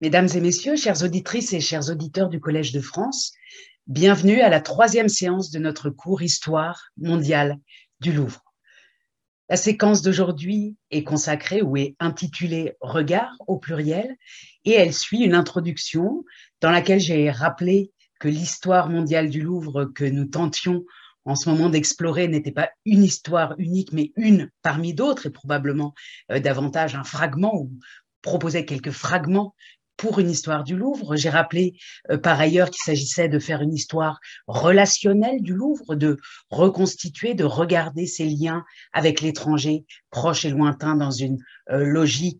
Mesdames et messieurs, chères auditrices et chers auditeurs du Collège de France, bienvenue à la troisième séance de notre cours Histoire mondiale du Louvre. La séquence d'aujourd'hui est consacrée ou est intitulée « Regard » au pluriel et elle suit une introduction dans laquelle j'ai rappelé que l'histoire mondiale du Louvre que nous tentions en ce moment d'explorer n'était pas une histoire unique, mais une parmi d'autres et probablement davantage un fragment ou proposait quelques fragments pour une histoire du Louvre. J'ai rappelé par ailleurs qu'il s'agissait de faire une histoire relationnelle du Louvre, de reconstituer, de regarder ses liens avec l'étranger, proche et lointain, dans une logique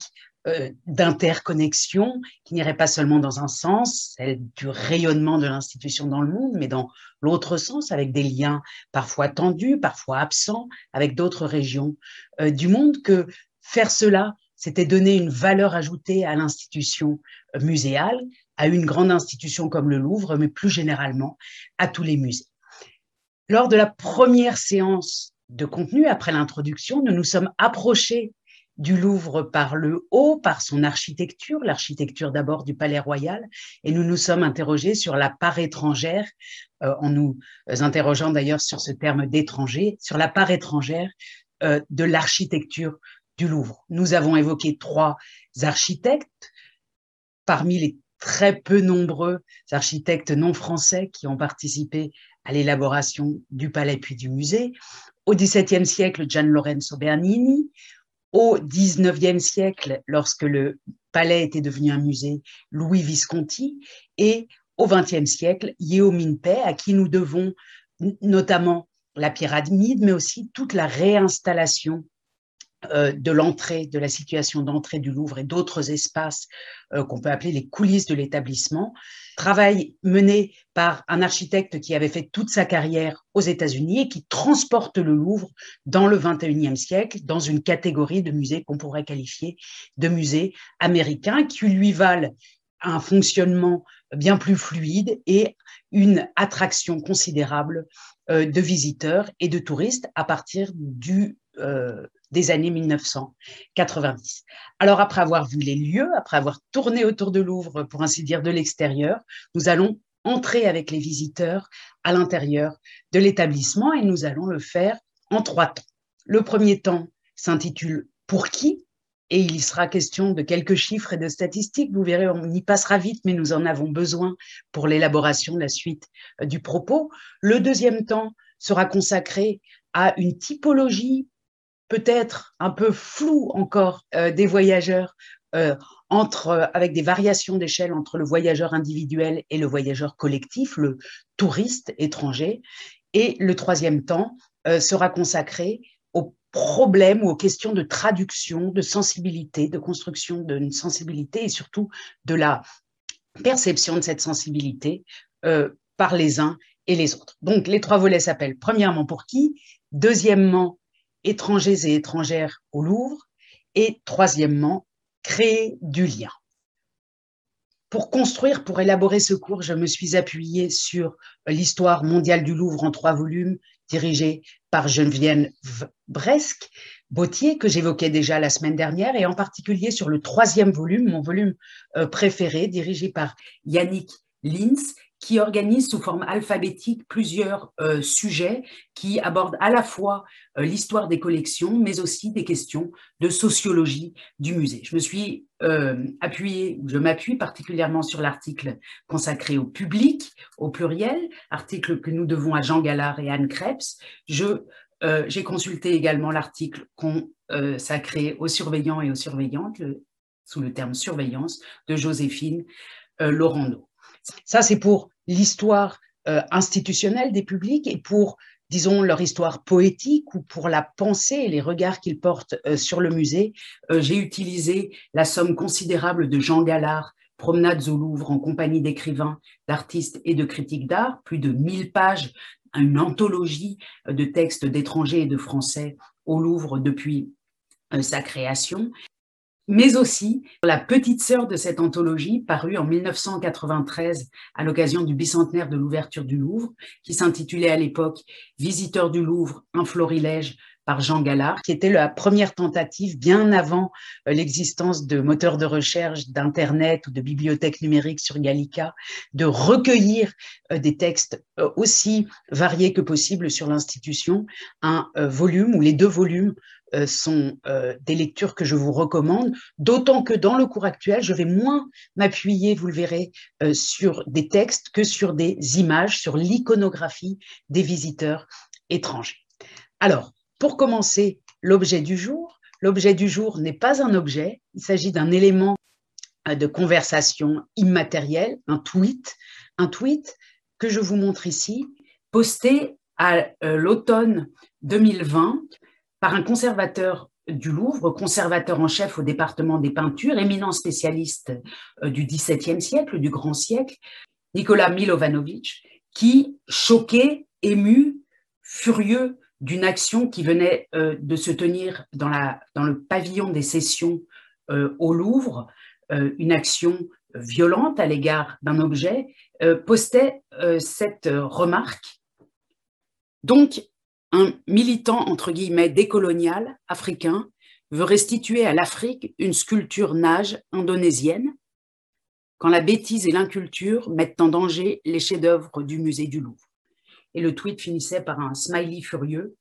d'interconnexion qui n'irait pas seulement dans un sens, celle du rayonnement de l'institution dans le monde, mais dans l'autre sens, avec des liens parfois tendus, parfois absents, avec d'autres régions du monde, que faire cela, c'était donner une valeur ajoutée à l'institution muséale, à une grande institution comme le Louvre, mais plus généralement à tous les musées. Lors de la première séance de contenu, après l'introduction, nous nous sommes approchés du Louvre par le haut, par son architecture, l'architecture d'abord du Palais Royal, et nous nous sommes interrogés sur la part étrangère, en nous interrogeant d'ailleurs sur ce terme d'étranger, sur la part étrangère de l'architecture du Louvre. Nous avons évoqué trois architectes, parmi les très peu nombreux architectes non français qui ont participé à l'élaboration du palais puis du musée. Au XVIIe siècle, Gian Lorenzo Bernini. Au XIXe siècle, lorsque le palais était devenu un musée, Louis Visconti. Et au XXe siècle, Yeo Min Pei, à qui nous devons notamment la pyramide, mais aussi toute la réinstallation de l'entrée, de la situation d'entrée du Louvre et d'autres espaces qu'on peut appeler les coulisses de l'établissement. Travail mené par un architecte qui avait fait toute sa carrière aux États-Unis et qui transporte le Louvre dans le XXIe siècle dans une catégorie de musées qu'on pourrait qualifier de musées américains qui lui valent un fonctionnement bien plus fluide et une attraction considérable de visiteurs et de touristes à partir des années 1990. Alors, après avoir vu les lieux, après avoir tourné autour de Louvre, pour ainsi dire, de l'extérieur, nous allons entrer avec les visiteurs à l'intérieur de l'établissement et nous allons le faire en trois temps. Le premier temps s'intitule « Pour qui ?» et il y sera question de quelques chiffres et de statistiques. Vous verrez, on y passera vite, mais nous en avons besoin pour l'élaboration de la suite du propos. Le deuxième temps sera consacré à une typologie peut-être un peu floue encore des voyageurs, avec des variations d'échelle entre le voyageur individuel et le voyageur collectif, le touriste étranger. Et le troisième temps sera consacré aux problèmes ou aux questions de traduction, de sensibilité, de construction d'une sensibilité et surtout de la perception de cette sensibilité par les uns et les autres. Donc, les trois volets s'appellent premièrement « Pour qui ?» deuxièmement, étrangers et étrangères au Louvre, et troisièmement, créer du lien. Pour construire, pour élaborer ce cours, je me suis appuyée sur l'histoire mondiale du Louvre en 3 volumes, dirigée par Geneviève Bresque-Bautier, que j'évoquais déjà la semaine dernière, et en particulier sur le 3e volume, mon volume préféré, dirigé par Yannick Lins, qui organise sous forme alphabétique plusieurs sujets qui abordent à la fois l'histoire des collections, mais aussi des questions de sociologie du musée. Je me suis je m'appuie particulièrement sur l'article consacré au public, au pluriel, article que nous devons à Jean Gallard et Anne Krebs. J'ai consulté également l'article consacré aux surveillants et aux surveillantes, sous le terme surveillance, de Joséphine Laurando. Ça, c'est pour l'histoire institutionnelle des publics et pour, disons, leur histoire poétique ou pour la pensée et les regards qu'ils portent sur le musée. J'ai utilisé la somme considérable de Jean Gallard, Promenades au Louvre en compagnie d'écrivains, d'artistes et de critiques d'art, plus de 1000 pages, une anthologie de textes d'étrangers et de Français au Louvre depuis sa création. Mais aussi la petite sœur de cette anthologie, parue en 1993 à l'occasion du bicentenaire de l'ouverture du Louvre, qui s'intitulait à l'époque « Visiteurs du Louvre, un florilège par Jean Gallard, qui était la première tentative, bien avant l'existence de moteurs de recherche, d'Internet ou de bibliothèques numériques sur Gallica, de recueillir des textes aussi variés que possible sur l'institution. Un volume ou les 2 volumes sont des lectures que je vous recommande, d'autant que dans le cours actuel, je vais moins m'appuyer, vous le verrez, sur des textes que sur des images, sur l'iconographie des visiteurs étrangers. Alors, pour commencer, l'objet du jour. L'objet du jour n'est pas un objet, il s'agit d'un élément de conversation immatérielle, un tweet que je vous montre ici, posté à l'automne 2020 par un conservateur du Louvre, conservateur en chef au département des peintures, éminent spécialiste du XVIIe siècle, du grand siècle, Nikola Milovanovic, qui, choqué, ému, furieux d'une action qui venait de se tenir dans le pavillon des sessions au Louvre, une action violente à l'égard d'un objet, postait cette remarque. Donc, un militant, entre guillemets, décolonial africain veut restituer à l'Afrique une sculpture nage indonésienne quand la bêtise et l'inculture mettent en danger les chefs-d'œuvre du musée du Louvre. Et le tweet finissait par un smiley furieux.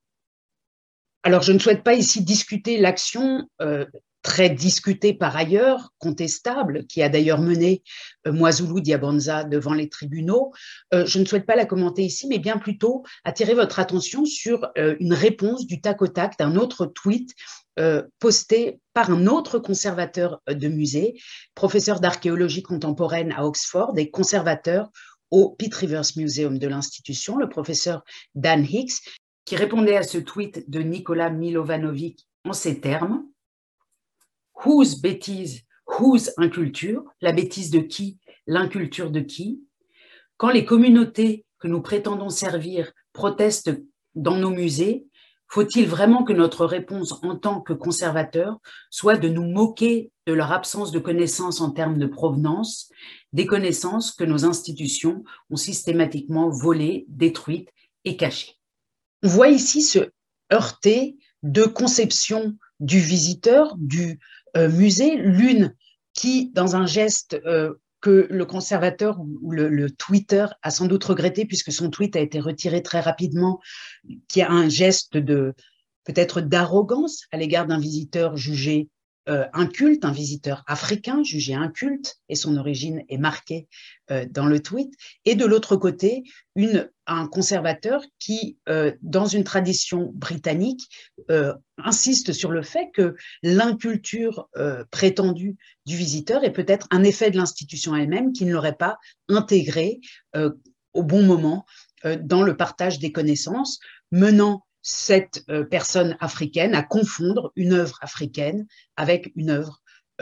Alors, je ne souhaite pas ici discuter l'action très discutée par ailleurs, contestable, qui a d'ailleurs mené Mwazulu Diabanza devant les tribunaux. Je ne souhaite pas la commenter ici, mais bien plutôt attirer votre attention sur une réponse du tac au tac d'un autre tweet posté par un autre conservateur de musée, professeur d'archéologie contemporaine à Oxford et conservateur au Pitt Rivers Museum de l'institution, le professeur Dan Hicks, qui répondait à ce tweet de Nikola Milovanovic en ces termes: « Whose bêtise, whose inculture ?» La bêtise de qui, l'inculture de qui? Quand les communautés que nous prétendons servir protestent dans nos musées, faut-il vraiment que notre réponse en tant que conservateurs soit de nous moquer de leur absence de connaissances en termes de provenance, des connaissances que nos institutions ont systématiquement volées, détruites et cachées? On voit ici se heurter deux conceptions du visiteur, du musée, l'une qui, dans un geste que le conservateur ou le tweeter a sans doute regretté, puisque son tweet a été retiré très rapidement, qui a un geste de peut-être d'arrogance à l'égard d'un visiteur jugé inculte, un visiteur africain jugé inculte, et son origine est marquée dans le tweet, et de l'autre côté, un conservateur qui, dans une tradition britannique, insiste sur le fait que l'inculture prétendue du visiteur est peut-être un effet de l'institution elle-même qui ne l'aurait pas intégré au bon moment dans le partage des connaissances, menant cette personne africaine à confondre une œuvre africaine avec une œuvre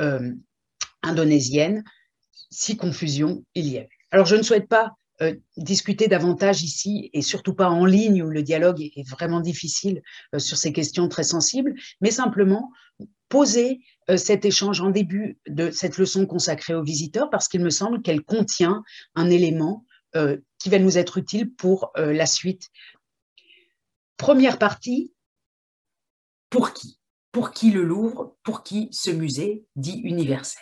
indonésienne, si confusion il y a eu. Alors, je ne souhaite pas discuter davantage ici, et surtout pas en ligne où le dialogue est vraiment difficile sur ces questions très sensibles, mais simplement poser cet échange en début de cette leçon consacrée aux visiteurs, parce qu'il me semble qu'elle contient un élément qui va nous être utile pour la suite. Première partie, pour qui? Pour qui le Louvre? Pour qui ce musée dit universel?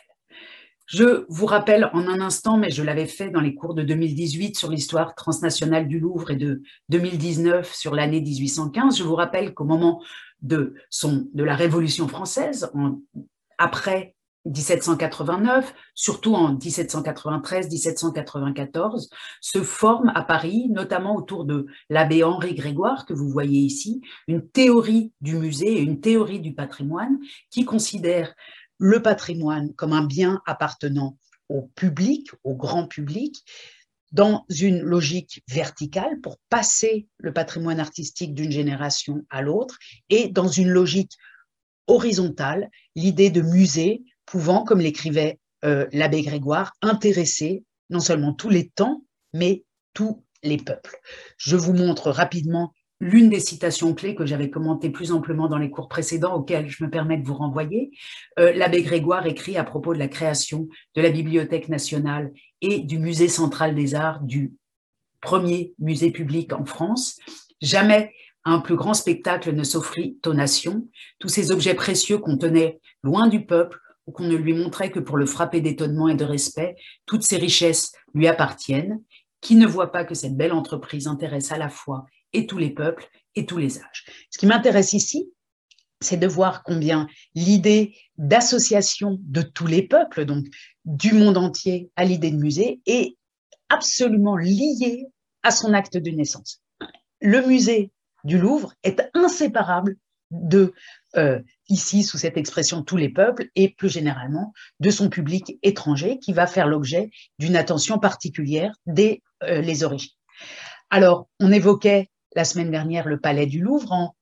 Je vous rappelle en un instant, mais je l'avais fait dans les cours de 2018 sur l'histoire transnationale du Louvre et de 2019 sur l'année 1815, je vous rappelle qu'au moment de la Révolution française, après 1789, surtout en 1793-1794, se forme à Paris, notamment autour de l'abbé Henri Grégoire, que vous voyez ici, une théorie du musée et une théorie du patrimoine qui considère le patrimoine comme un bien appartenant au public, au grand public, dans une logique verticale pour passer le patrimoine artistique d'une génération à l'autre, et dans une logique horizontale, l'idée de musée pouvant, comme l'écrivait l'abbé Grégoire, intéresser non seulement tous les temps, mais tous les peuples. Je vous montre rapidement l'une des citations clés que j'avais commentées plus amplement dans les cours précédents, auxquels je me permets de vous renvoyer. L'abbé Grégoire écrit à propos de la création de la Bibliothèque nationale et du Musée central des arts, du premier musée public en France: « Jamais un plus grand spectacle ne s'offrit aux nations. Tous ces objets précieux qu'on tenait loin du peuple, ou qu'on ne lui montrait que pour le frapper d'étonnement et de respect, toutes ces richesses lui appartiennent. Qui ne voit pas que cette belle entreprise intéresse à la fois et tous les peuples et tous les âges? Ce qui m'intéresse ici, c'est de voir combien l'idée d'association de tous les peuples, donc du monde entier à l'idée de musée, est absolument liée à son acte de naissance. Le musée du Louvre est inséparable de, ici, sous cette expression, tous les peuples, et plus généralement de son public étranger qui va faire l'objet d'une attention particulière dès les origines. Alors, on évoquait la semaine dernière le palais du Louvre. En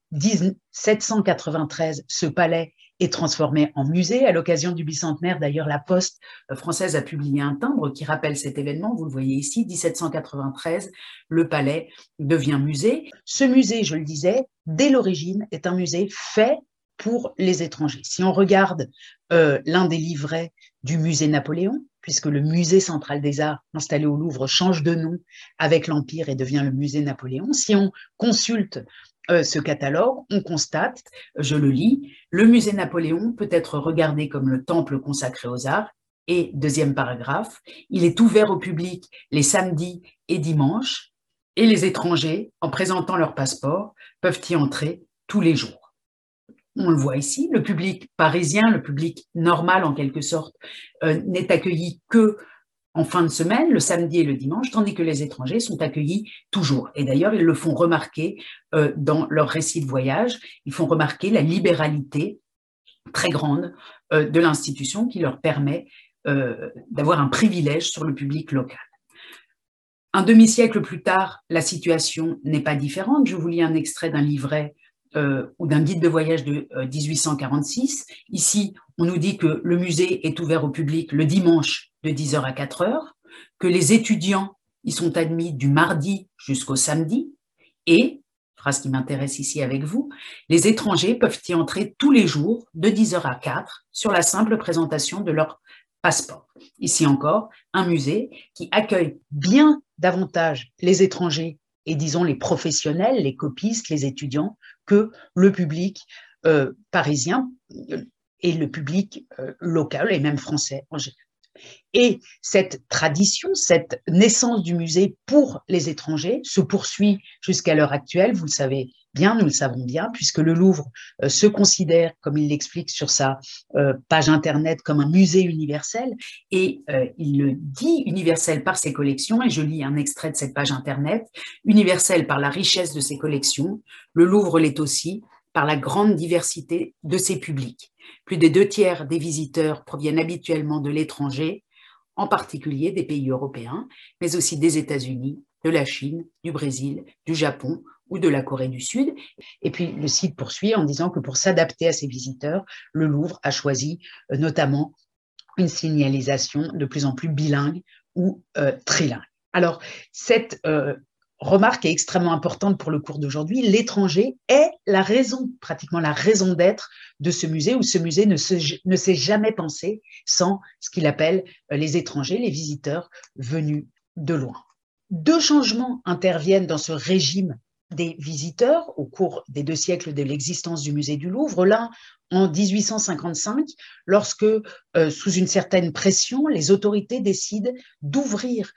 1793, ce palais est transformé en musée. À l'occasion du bicentenaire, d'ailleurs, la Poste française a publié un timbre qui rappelle cet événement. Vous le voyez ici, 1793, le palais devient musée. Ce musée, je le disais, dès l'origine, est un musée fait pour les étrangers. Si on regarde l'un des livrets du musée Napoléon, puisque le musée central des arts installé au Louvre change de nom avec l'Empire et devient le musée Napoléon, si on consulte ce catalogue, on constate, je le lis, le musée Napoléon peut être regardé comme le temple consacré aux arts. Et deuxième paragraphe, il est ouvert au public les samedis et dimanches, et les étrangers, en présentant leur passeport, peuvent y entrer tous les jours. On le voit ici, le public parisien, le public normal en quelque sorte, n'est accueilli que en fin de semaine, le samedi et le dimanche, tandis que les étrangers sont accueillis toujours. Et d'ailleurs, ils le font remarquer dans leur récit de voyage, ils font remarquer la libéralité très grande de l'institution qui leur permet d'avoir un privilège sur le public local. Un demi-siècle plus tard, la situation n'est pas différente. Je vous lis un extrait d'un livret ou d'un guide de voyage de 1846. Ici, on nous dit que le musée est ouvert au public le dimanche de 10h à 4h, que les étudiants y sont admis du mardi jusqu'au samedi, et, phrase qui m'intéresse ici avec vous, les étrangers peuvent y entrer tous les jours de 10h à 4 sur la simple présentation de leur passeport. Ici encore, un musée qui accueille bien davantage les étrangers et disons les professionnels, les copistes, les étudiants, que le public parisien et le public local et même français en général. Et cette tradition, cette naissance du musée pour les étrangers se poursuit jusqu'à l'heure actuelle, vous le savez bien, nous le savons bien, puisque le Louvre se considère, comme il l'explique sur sa page internet, comme un musée universel, et il le dit universel par ses collections, et je lis un extrait de cette page internet, universel par la richesse de ses collections, le Louvre l'est aussi par la grande diversité de ses publics. Plus des 2/3 des visiteurs proviennent habituellement de l'étranger, en particulier des pays européens, mais aussi des États-Unis, de la Chine, du Brésil, du Japon ou de la Corée du Sud. Et puis le site poursuit en disant que pour s'adapter à ces visiteurs, le Louvre a choisi notamment une signalisation de plus en plus bilingue ou trilingue. Alors, cette remarque est extrêmement importante pour le cours d'aujourd'hui. L'étranger est la raison, pratiquement la raison d'être de ce musée, où ce musée ne s'est jamais pensé sans ce qu'il appelle les étrangers, les visiteurs venus de loin. Deux changements interviennent dans ce régime des visiteurs au cours des 2 siècles de l'existence du musée du Louvre. L'un en 1855, lorsque, sous une certaine pression, les autorités décident d'ouvrir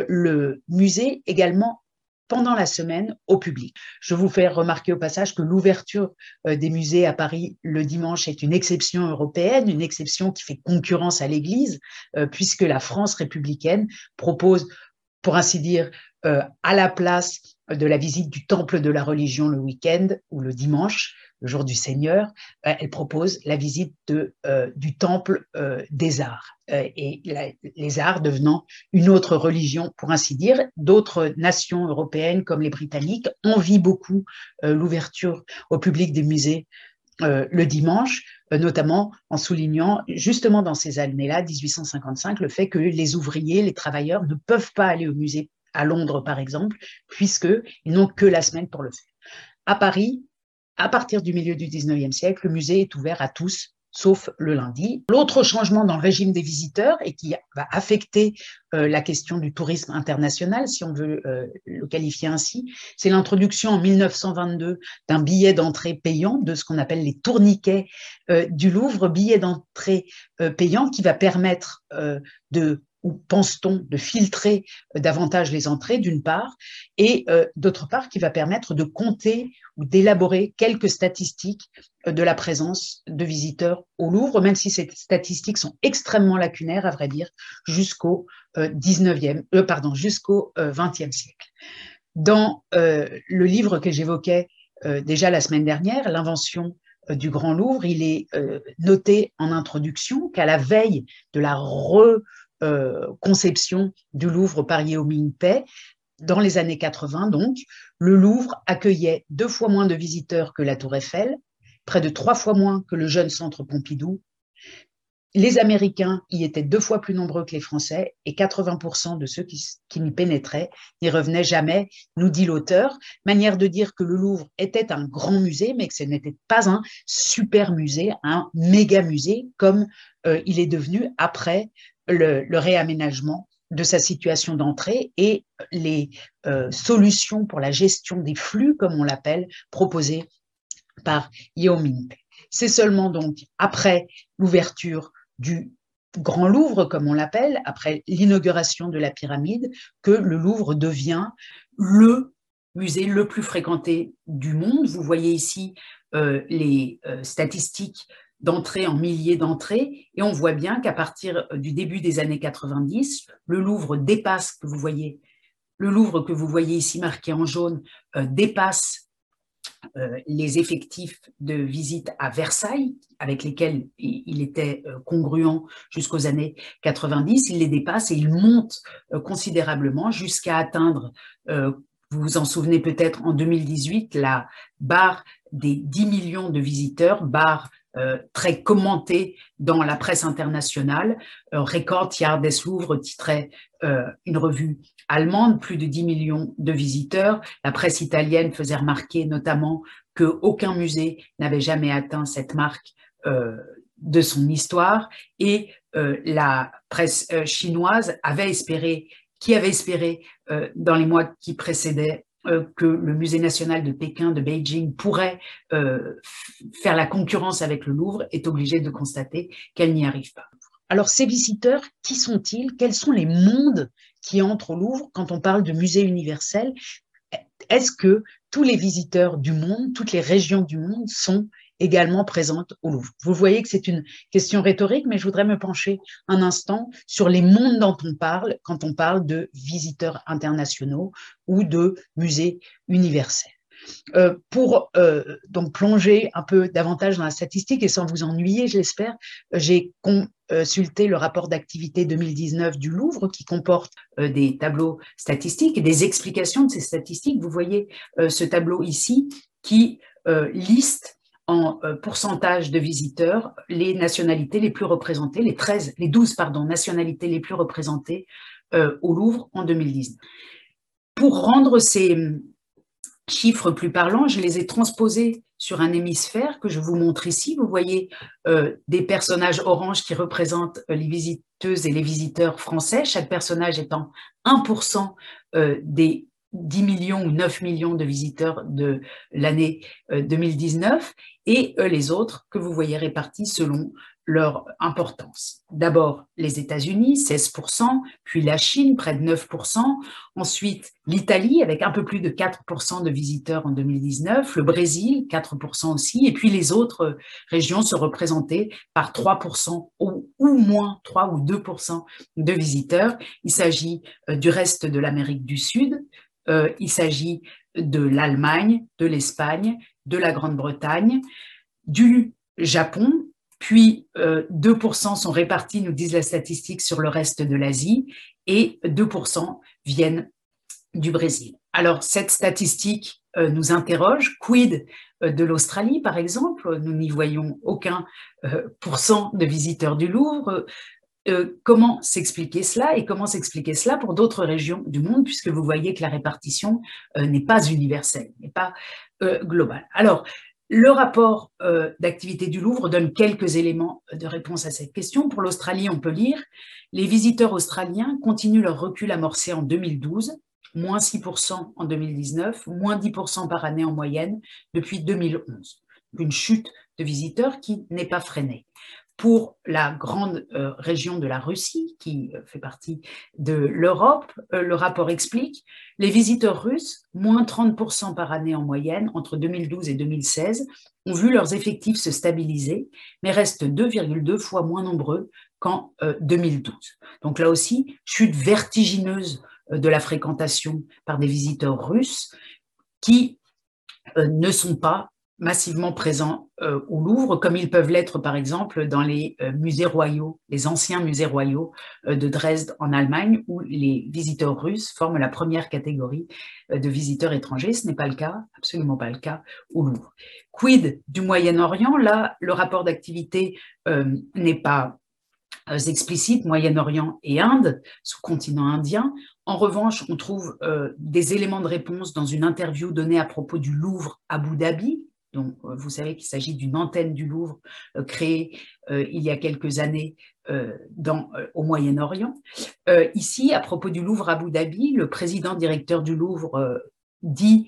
le musée également pendant la semaine au public. Je vous fais remarquer au passage que l'ouverture des musées à Paris le dimanche est une exception européenne, une exception qui fait concurrence à l'Église, puisque la France républicaine propose, pour ainsi dire, à la place de la visite du temple de la religion le week-end ou le dimanche, le jour du Seigneur, elle propose la visite du temple des arts. Et les arts devenant une autre religion, pour ainsi dire. D'autres nations européennes, comme les Britanniques, envient beaucoup l'ouverture au public des musées le dimanche, notamment en soulignant justement dans ces années-là, 1855, le fait que les ouvriers, les travailleurs ne peuvent pas aller au musée à Londres, par exemple, puisqu'ils n'ont que la semaine pour le faire. À Paris, à partir du milieu du 19e siècle, le musée est ouvert à tous sauf le lundi. L'autre changement dans le régime des visiteurs et qui va affecter la question du tourisme international, si on veut le qualifier ainsi, c'est l'introduction en 1922 d'un billet d'entrée payant, de ce qu'on appelle les tourniquets du Louvre, billet d'entrée payant qui va permettre ou pense-t-on, de filtrer davantage les entrées, d'une part, et d'autre part, qui va permettre de compter ou d'élaborer quelques statistiques de la présence de visiteurs au Louvre, même si ces statistiques sont extrêmement lacunaires, à vrai dire, jusqu'au jusqu'au XXe siècle. Dans le livre que j'évoquais déjà la semaine dernière, L'invention du Grand Louvre, il est noté en introduction qu'à la veille de la conception du Louvre par Yeo Ming-pei, dans les années 80 donc, le Louvre accueillait 2 fois moins de visiteurs que la Tour Eiffel, près de 3 fois moins que le jeune centre Pompidou. Les Américains y étaient 2 fois plus nombreux que les Français et 80% de ceux qui n'y pénétraient n'y revenaient jamais, nous dit l'auteur. Manière de dire que le Louvre était un grand musée, mais que ce n'était pas un super musée, un méga musée, comme il est devenu après le réaménagement de sa situation d'entrée et les solutions pour la gestion des flux, comme on l'appelle, proposées par Yeo Ming-pei. C'est seulement donc après l'ouverture du Grand Louvre, comme on l'appelle, après l'inauguration de la pyramide, que le Louvre devient le musée le plus fréquenté du monde. Vous voyez ici les statistiques d'entrées en milliers d'entrées, et on voit bien qu'à partir du début des années 90, le Louvre dépasse, le Louvre que vous voyez ici marqué en jaune, dépasse les effectifs de visite à Versailles, avec lesquels il était congruent jusqu'aux années 90, il les dépasse et il monte considérablement jusqu'à atteindre, vous vous en souvenez peut-être, en 2018, la barre des 10 millions de visiteurs, barre très commentée dans la presse internationale. Record Jahr des Louvres titrait une revue allemande, plus de 10 millions de visiteurs. La presse italienne faisait remarquer notamment qu'aucun musée n'avait jamais atteint cette marque de son histoire, et la presse chinoise avait espéré dans les mois qui précédaient que le musée national de Pékin, de Beijing, pourrait faire la concurrence avec le Louvre, est obligée de constater qu'elle n'y arrive pas. Alors, ces visiteurs, qui sont-ils? Quels sont les mondes qui entrent au Louvre quand on parle de musée universel? Est-ce que tous les visiteurs du monde, toutes les régions du monde sont également présentes au Louvre? Vous voyez que c'est une question rhétorique, mais je voudrais me pencher un instant sur les mondes dont on parle quand on parle de visiteurs internationaux ou de musées universels. Pour donc plonger un peu davantage dans la statistique et sans vous ennuyer, je l'espère, j'ai consulté le rapport d'activité 2019 du Louvre qui comporte des tableaux statistiques et des explications de ces statistiques. Vous voyez ce tableau ici qui liste en pourcentage de visiteurs les nationalités les plus représentées, les 12 nationalités les plus représentées au Louvre en 2019. Pour rendre ces chiffres plus parlants, je les ai transposés sur un hémisphère que je vous montre ici. Vous voyez des personnages orange qui représentent les visiteuses et les visiteurs français, chaque personnage étant 1% des 10 millions ou 9 millions de visiteurs de l'année 2019, et les autres que vous voyez répartis selon leur importance. D'abord les États-Unis, 16%, puis la Chine, près de 9%, ensuite l'Italie avec un peu plus de 4% de visiteurs en 2019, le Brésil, 4% aussi, et puis les autres régions se représentaient par 3% ou moins 3 ou 2% de visiteurs. Il s'agit du reste de l'Amérique du Sud, il s'agit de l'Allemagne, de l'Espagne, de la Grande-Bretagne, du Japon, puis 2% sont répartis, nous disent les statistiques, sur le reste de l'Asie, et 2% viennent du Brésil. Alors, cette statistique nous interroge. Quid de l'Australie, par exemple? Nous n'y voyons aucun pourcent de visiteurs du Louvre. Comment s'expliquer cela, et comment s'expliquer cela pour d'autres régions du monde, puisque vous voyez que la répartition n'est pas universelle, n'est pas globale. Alors, Le rapport d'activité du Louvre donne quelques éléments de réponse à cette question. Pour l'Australie, on peut lire « Les visiteurs australiens continuent leur recul amorcé en 2012, moins 6% en 2019, moins 10% par année en moyenne depuis 2011. » Une chute de visiteurs qui n'est pas freinée. Pour la grande région de la Russie, qui fait partie de l'Europe, le rapport explique les visiteurs russes, moins 30% par année en moyenne entre 2012 et 2016, ont vu leurs effectifs se stabiliser, mais restent 2,2 fois moins nombreux qu'en 2012. Donc là aussi, chute vertigineuse de la fréquentation par des visiteurs russes qui ne sont pas massivement présents au Louvre, comme ils peuvent l'être par exemple dans les musées royaux, les anciens musées royaux de Dresde en Allemagne, où les visiteurs russes forment la première catégorie de visiteurs étrangers. Ce n'est pas le cas, absolument pas le cas au Louvre. Quid du Moyen-Orient? Là, le rapport d'activité n'est pas explicites, Moyen-Orient et Inde, sous-continent indien. En revanche, on trouve des éléments de réponse dans une interview donnée à propos du Louvre Abu Dhabi. Donc, vous savez qu'il s'agit d'une antenne du Louvre créée il y a quelques années au Moyen-Orient. Ici, à propos du Louvre Abu Dhabi, le président directeur du Louvre dit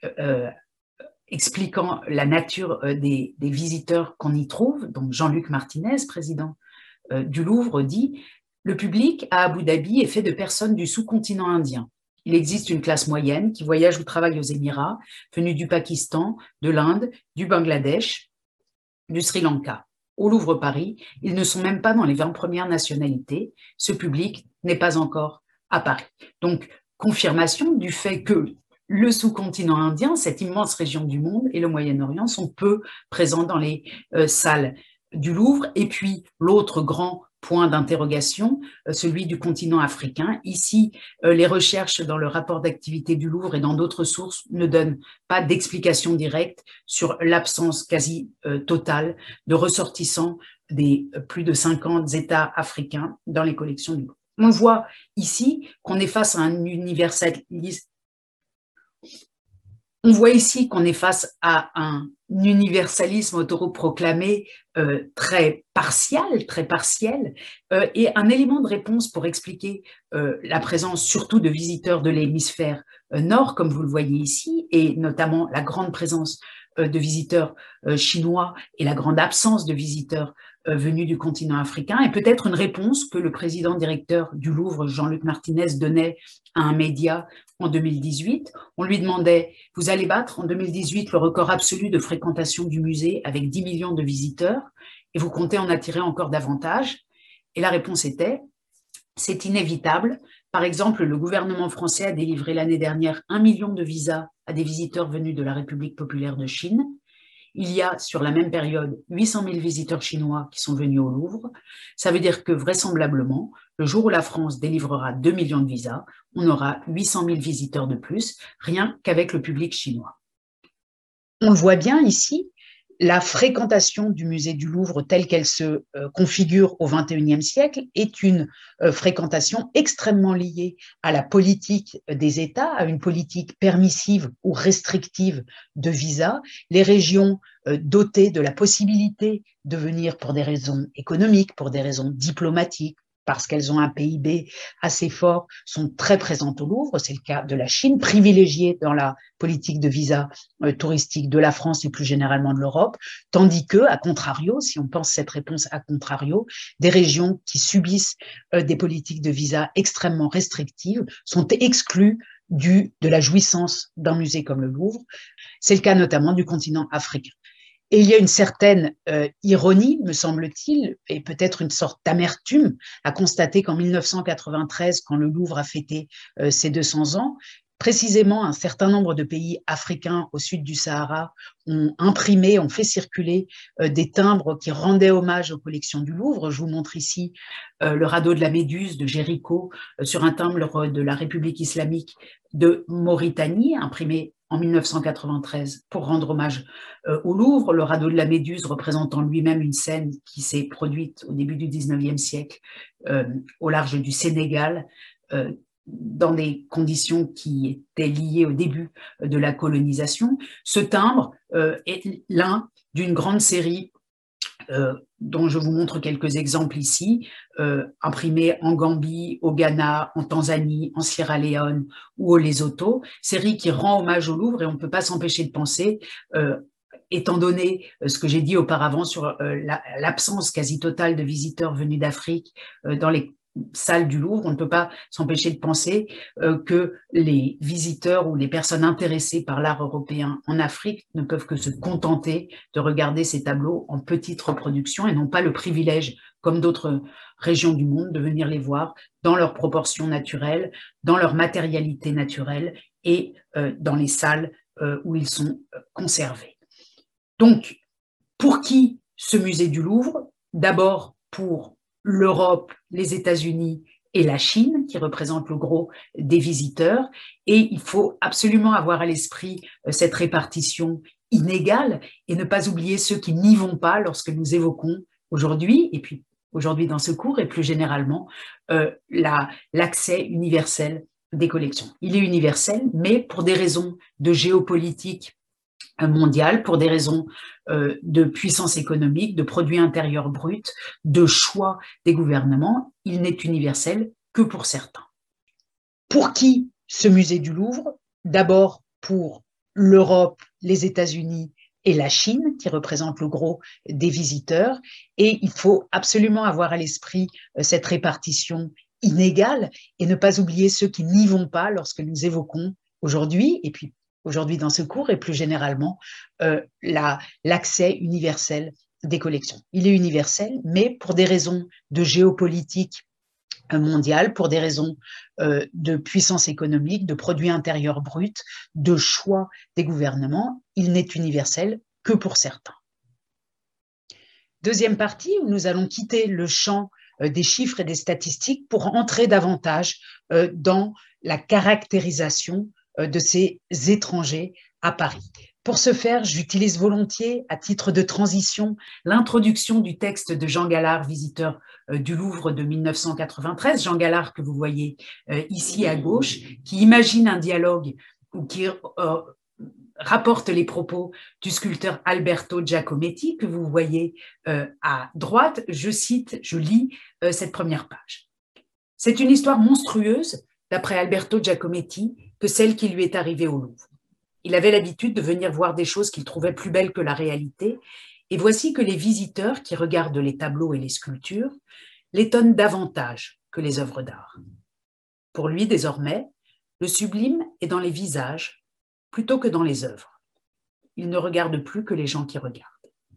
expliquant la nature des visiteurs qu'on y trouve, donc Jean-Luc Martinez, président du Louvre, dit « Le public à Abu Dhabi est fait de personnes du sous-continent indien. Il existe une classe moyenne qui voyage ou travaille aux Émirats, venue du Pakistan, de l'Inde, du Bangladesh, du Sri Lanka. Au Louvre Paris, ils ne sont même pas dans les 20 premières nationalités. Ce public n'est pas encore à Paris. » Donc, confirmation du fait que le sous-continent indien, cette immense région du monde, et le Moyen-Orient sont peu présents dans les salles du Louvre. Et puis, l'autre grand point d'interrogation, celui du continent africain. Ici, les recherches dans le rapport d'activité du Louvre et dans d'autres sources ne donnent pas d'explication directe sur l'absence quasi totale de ressortissants des plus de 50 États africains dans les collections du Louvre. On voit ici qu'on est face à un universalisme. On voit ici qu'on est face à un universalisme autoproclamé très partiel, et un élément de réponse pour expliquer la présence surtout de visiteurs de l'hémisphère nord, comme vous le voyez ici, et notamment la grande présence de visiteurs chinois et la grande absence de visiteurs venus du continent africain, et peut-être une réponse que le président directeur du Louvre, Jean-Luc Martinez, donnait à un média en 2018. On lui demandait « Vous allez battre en 2018 le record absolu de fréquentation du musée avec 10 millions de visiteurs et vous comptez en attirer encore davantage ?» Et la réponse était « C'est inévitable. Par exemple, le gouvernement français a délivré l'année dernière 1 million de visas à des visiteurs venus de la République populaire de Chine. Il y a, sur la même période, 800 000 visiteurs chinois qui sont venus au Louvre. Ça veut dire que, vraisemblablement, le jour où la France délivrera 2 millions de visas, on aura 800 000 visiteurs de plus, rien qu'avec le public chinois. On le voit bien ici, la fréquentation du musée du Louvre telle qu'elle se configure au XXIe siècle est une fréquentation extrêmement liée à la politique des États, à une politique permissive ou restrictive de visas. Les régions dotées de la possibilité de venir pour des raisons économiques, pour des raisons diplomatiques, parce qu'elles ont un PIB assez fort, sont très présentes au Louvre. C'est le cas de la Chine, privilégiée dans la politique de visa touristique de la France et plus généralement de l'Europe, tandis que, à contrario, si on pense cette réponse à contrario, des régions qui subissent des politiques de visa extrêmement restrictives sont exclues de la jouissance d'un musée comme le Louvre. C'est le cas notamment du continent africain. Et il y a une certaine ironie, me semble-t-il, et peut-être une sorte d'amertume à constater qu'en 1993, quand le Louvre a fêté ses 200 ans, précisément un certain nombre de pays africains au sud du Sahara ont imprimé, ont fait circuler des timbres qui rendaient hommage aux collections du Louvre. Je vous montre ici le radeau de la Méduse de Géricault sur un timbre de la République islamique de Mauritanie, imprimé en 1993 pour rendre hommage au Louvre. Le radeau de la Méduse représentant lui-même une scène qui s'est produite au début du 19e siècle au large du Sénégal, dans des conditions qui étaient liées au début de la colonisation. Ce timbre est l'un d'une grande série dont je vous montre quelques exemples ici, imprimés en Gambie, au Ghana, en Tanzanie, en Sierra Leone ou au Lesotho, série qui rend hommage au Louvre et on ne peut pas s'empêcher de penser, étant donné ce que j'ai dit auparavant sur l'absence quasi totale de visiteurs venus d'Afrique dans les salles du Louvre, on ne peut pas s'empêcher de penser que les visiteurs ou les personnes intéressées par l'art européen en Afrique ne peuvent que se contenter de regarder ces tableaux en petite reproduction et n'ont pas le privilège, comme d'autres régions du monde, de venir les voir dans leurs proportions naturelles, dans leur matérialité naturelle et dans les salles où ils sont conservés. Donc, pour qui ce musée du Louvre? D'abord pour l'Europe, les États-Unis et la Chine, qui représentent le gros des visiteurs. Et il faut absolument avoir à l'esprit cette répartition inégale et ne pas oublier ceux qui n'y vont pas lorsque nous évoquons aujourd'hui, et puis aujourd'hui dans ce cours, et plus généralement, l'accès universel des collections. Il est universel, mais pour des raisons de géopolitique mondiale, pour des raisons de puissance économique, de produit intérieur brut, de choix des gouvernements, il n'est universel que pour certains. Pour qui ce musée du Louvre? D'abord pour l'Europe, les États-Unis et la Chine, qui représentent le gros des visiteurs, et il faut absolument avoir à l'esprit cette répartition inégale et ne pas oublier ceux qui n'y vont pas lorsque nous évoquons aujourd'hui, et puis aujourd'hui dans ce cours, et plus généralement, l'accès universel des collections. Il est universel, mais pour des raisons de géopolitique mondiale, pour des raisons de puissance économique, de produit intérieur brut, de choix des gouvernements, il n'est universel que pour certains. Deuxième partie, où nous allons quitter le champ des chiffres et des statistiques pour entrer davantage dans la caractérisation de ces étrangers à Paris. Pour ce faire, j'utilise volontiers, à titre de transition, l'introduction du texte de Jean Gallard, visiteur du Louvre de 1993, Jean Gallard que vous voyez ici à gauche, qui imagine un dialogue ou qui rapporte les propos du sculpteur Alberto Giacometti que vous voyez à droite. Je cite, je lis cette première page. C'est une histoire monstrueuse, d'après Alberto Giacometti, que celle qui lui est arrivée au Louvre. Il avait l'habitude de venir voir des choses qu'il trouvait plus belles que la réalité, et voici que les visiteurs qui regardent les tableaux et les sculptures l'étonnent davantage que les œuvres d'art. Pour lui, désormais, le sublime est dans les visages plutôt que dans les œuvres. Il ne regarde plus que les gens qui regardent.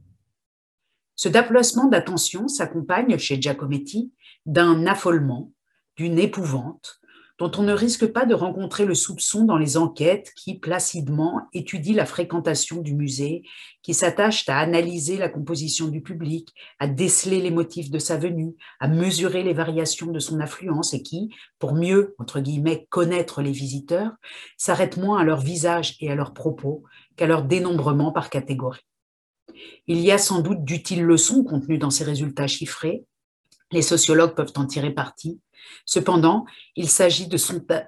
Ce déplacement d'attention s'accompagne chez Giacometti d'un affolement, d'une épouvante, dont on ne risque pas de rencontrer le soupçon dans les enquêtes qui, placidement, étudient la fréquentation du musée, qui s'attachent à analyser la composition du public, à déceler les motifs de sa venue, à mesurer les variations de son affluence et qui, pour mieux, entre guillemets, connaître les visiteurs, s'arrêtent moins à leur visage et à leurs propos qu'à leur dénombrement par catégorie. Il y a sans doute d'utiles leçons contenues dans ces résultats chiffrés. Les sociologues peuvent en tirer parti. Cependant, il s'agit de sonder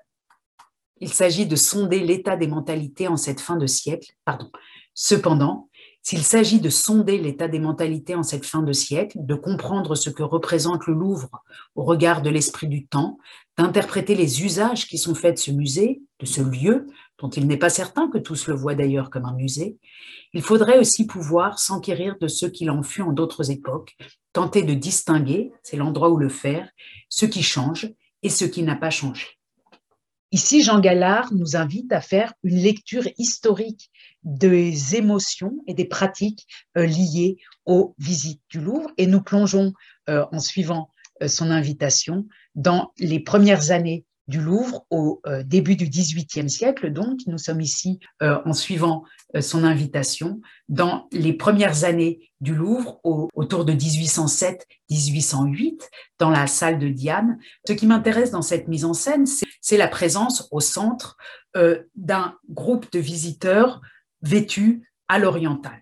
l'état des mentalités en cette fin de siècle. Cependant, s'il s'agit de sonder l'état des mentalités en cette fin de siècle, de comprendre ce que représente le Louvre au regard de l'esprit du temps, d'interpréter les usages qui sont faits de ce musée, de ce lieu, dont il n'est pas certain que tous le voient d'ailleurs comme un musée, il faudrait aussi pouvoir s'enquérir de ce qu'il en fut en d'autres époques, tenter de distinguer, c'est l'endroit où le faire, ce qui change et ce qui n'a pas changé. Ici, Jean Gallard nous invite à faire une lecture historique des émotions et des pratiques liées aux visites du Louvre et nous plongeons, en suivant son invitation, dans les premières années du Louvre au début du XVIIIe siècle. Donc, nous sommes ici, en suivant son invitation, dans les premières années du Louvre, autour de 1807-1808, dans la salle de Diane. Ce qui m'intéresse dans cette mise en scène, c'est la présence au centre d'un groupe de visiteurs vêtus à l'oriental.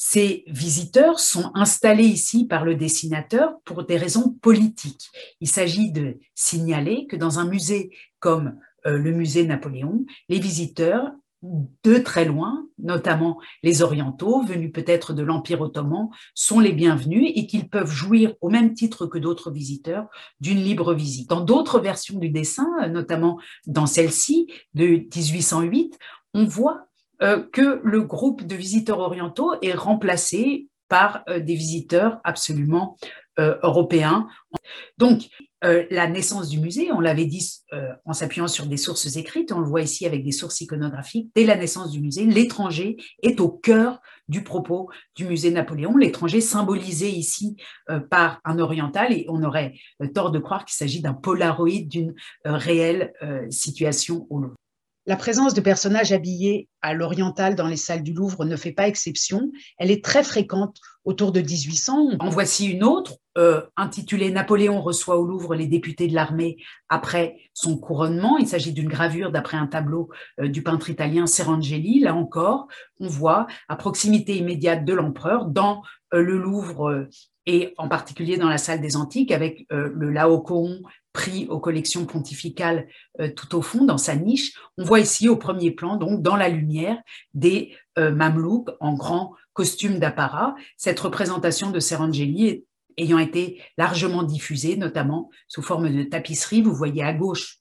Ces visiteurs sont installés ici par le dessinateur pour des raisons politiques. Il s'agit de signaler que dans un musée comme le musée Napoléon, les visiteurs de très loin, notamment les orientaux, venus peut-être de l'Empire ottoman, sont les bienvenus et qu'ils peuvent jouir au même titre que d'autres visiteurs d'une libre visite. Dans d'autres versions du dessin, notamment dans celle-ci de 1808, on voit que le groupe de visiteurs orientaux est remplacé par des visiteurs absolument européens. Donc, la naissance du musée, on l'avait dit en s'appuyant sur des sources écrites, on le voit ici avec des sources iconographiques, dès la naissance du musée, l'étranger est au cœur du propos du musée Napoléon, l'étranger symbolisé ici par un oriental, et on aurait tort de croire qu'il s'agit d'un polaroïde d'une réelle situation au Louvre. La présence de personnages habillés à l'oriental dans les salles du Louvre ne fait pas exception. Elle est très fréquente autour de 1800. En voici une autre, intitulée « Napoléon reçoit au Louvre les députés de l'armée après son couronnement ». Il s'agit d'une gravure d'après un tableau du peintre italien Serrangeli. Là encore, on voit à proximité immédiate de l'empereur, dans le Louvre et en particulier dans la salle des Antiques, avec le Laocoon pris aux collections pontificales tout au fond, dans sa niche. On voit ici au premier plan, donc dans la lumière, des mamelouks en grand costume d'apparat. Cette représentation de Serrangeli ayant été largement diffusée, notamment sous forme de tapisserie. Vous voyez à gauche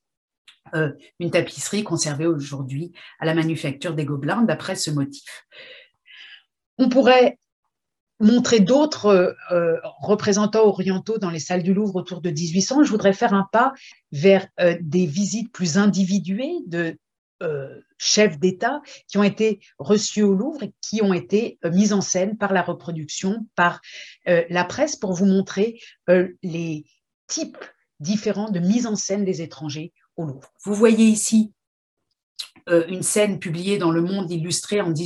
une tapisserie conservée aujourd'hui à la Manufacture des Gobelins, d'après ce motif. On pourrait montrer d'autres représentants orientaux dans les salles du Louvre autour de 1800. Je voudrais faire un pas vers des visites plus individuées de chefs d'État qui ont été reçus au Louvre et qui ont été mises en scène par la reproduction, par la presse, pour vous montrer les types différents de mise en scène des étrangers au Louvre. Vous voyez ici une scène publiée dans Le Monde illustré en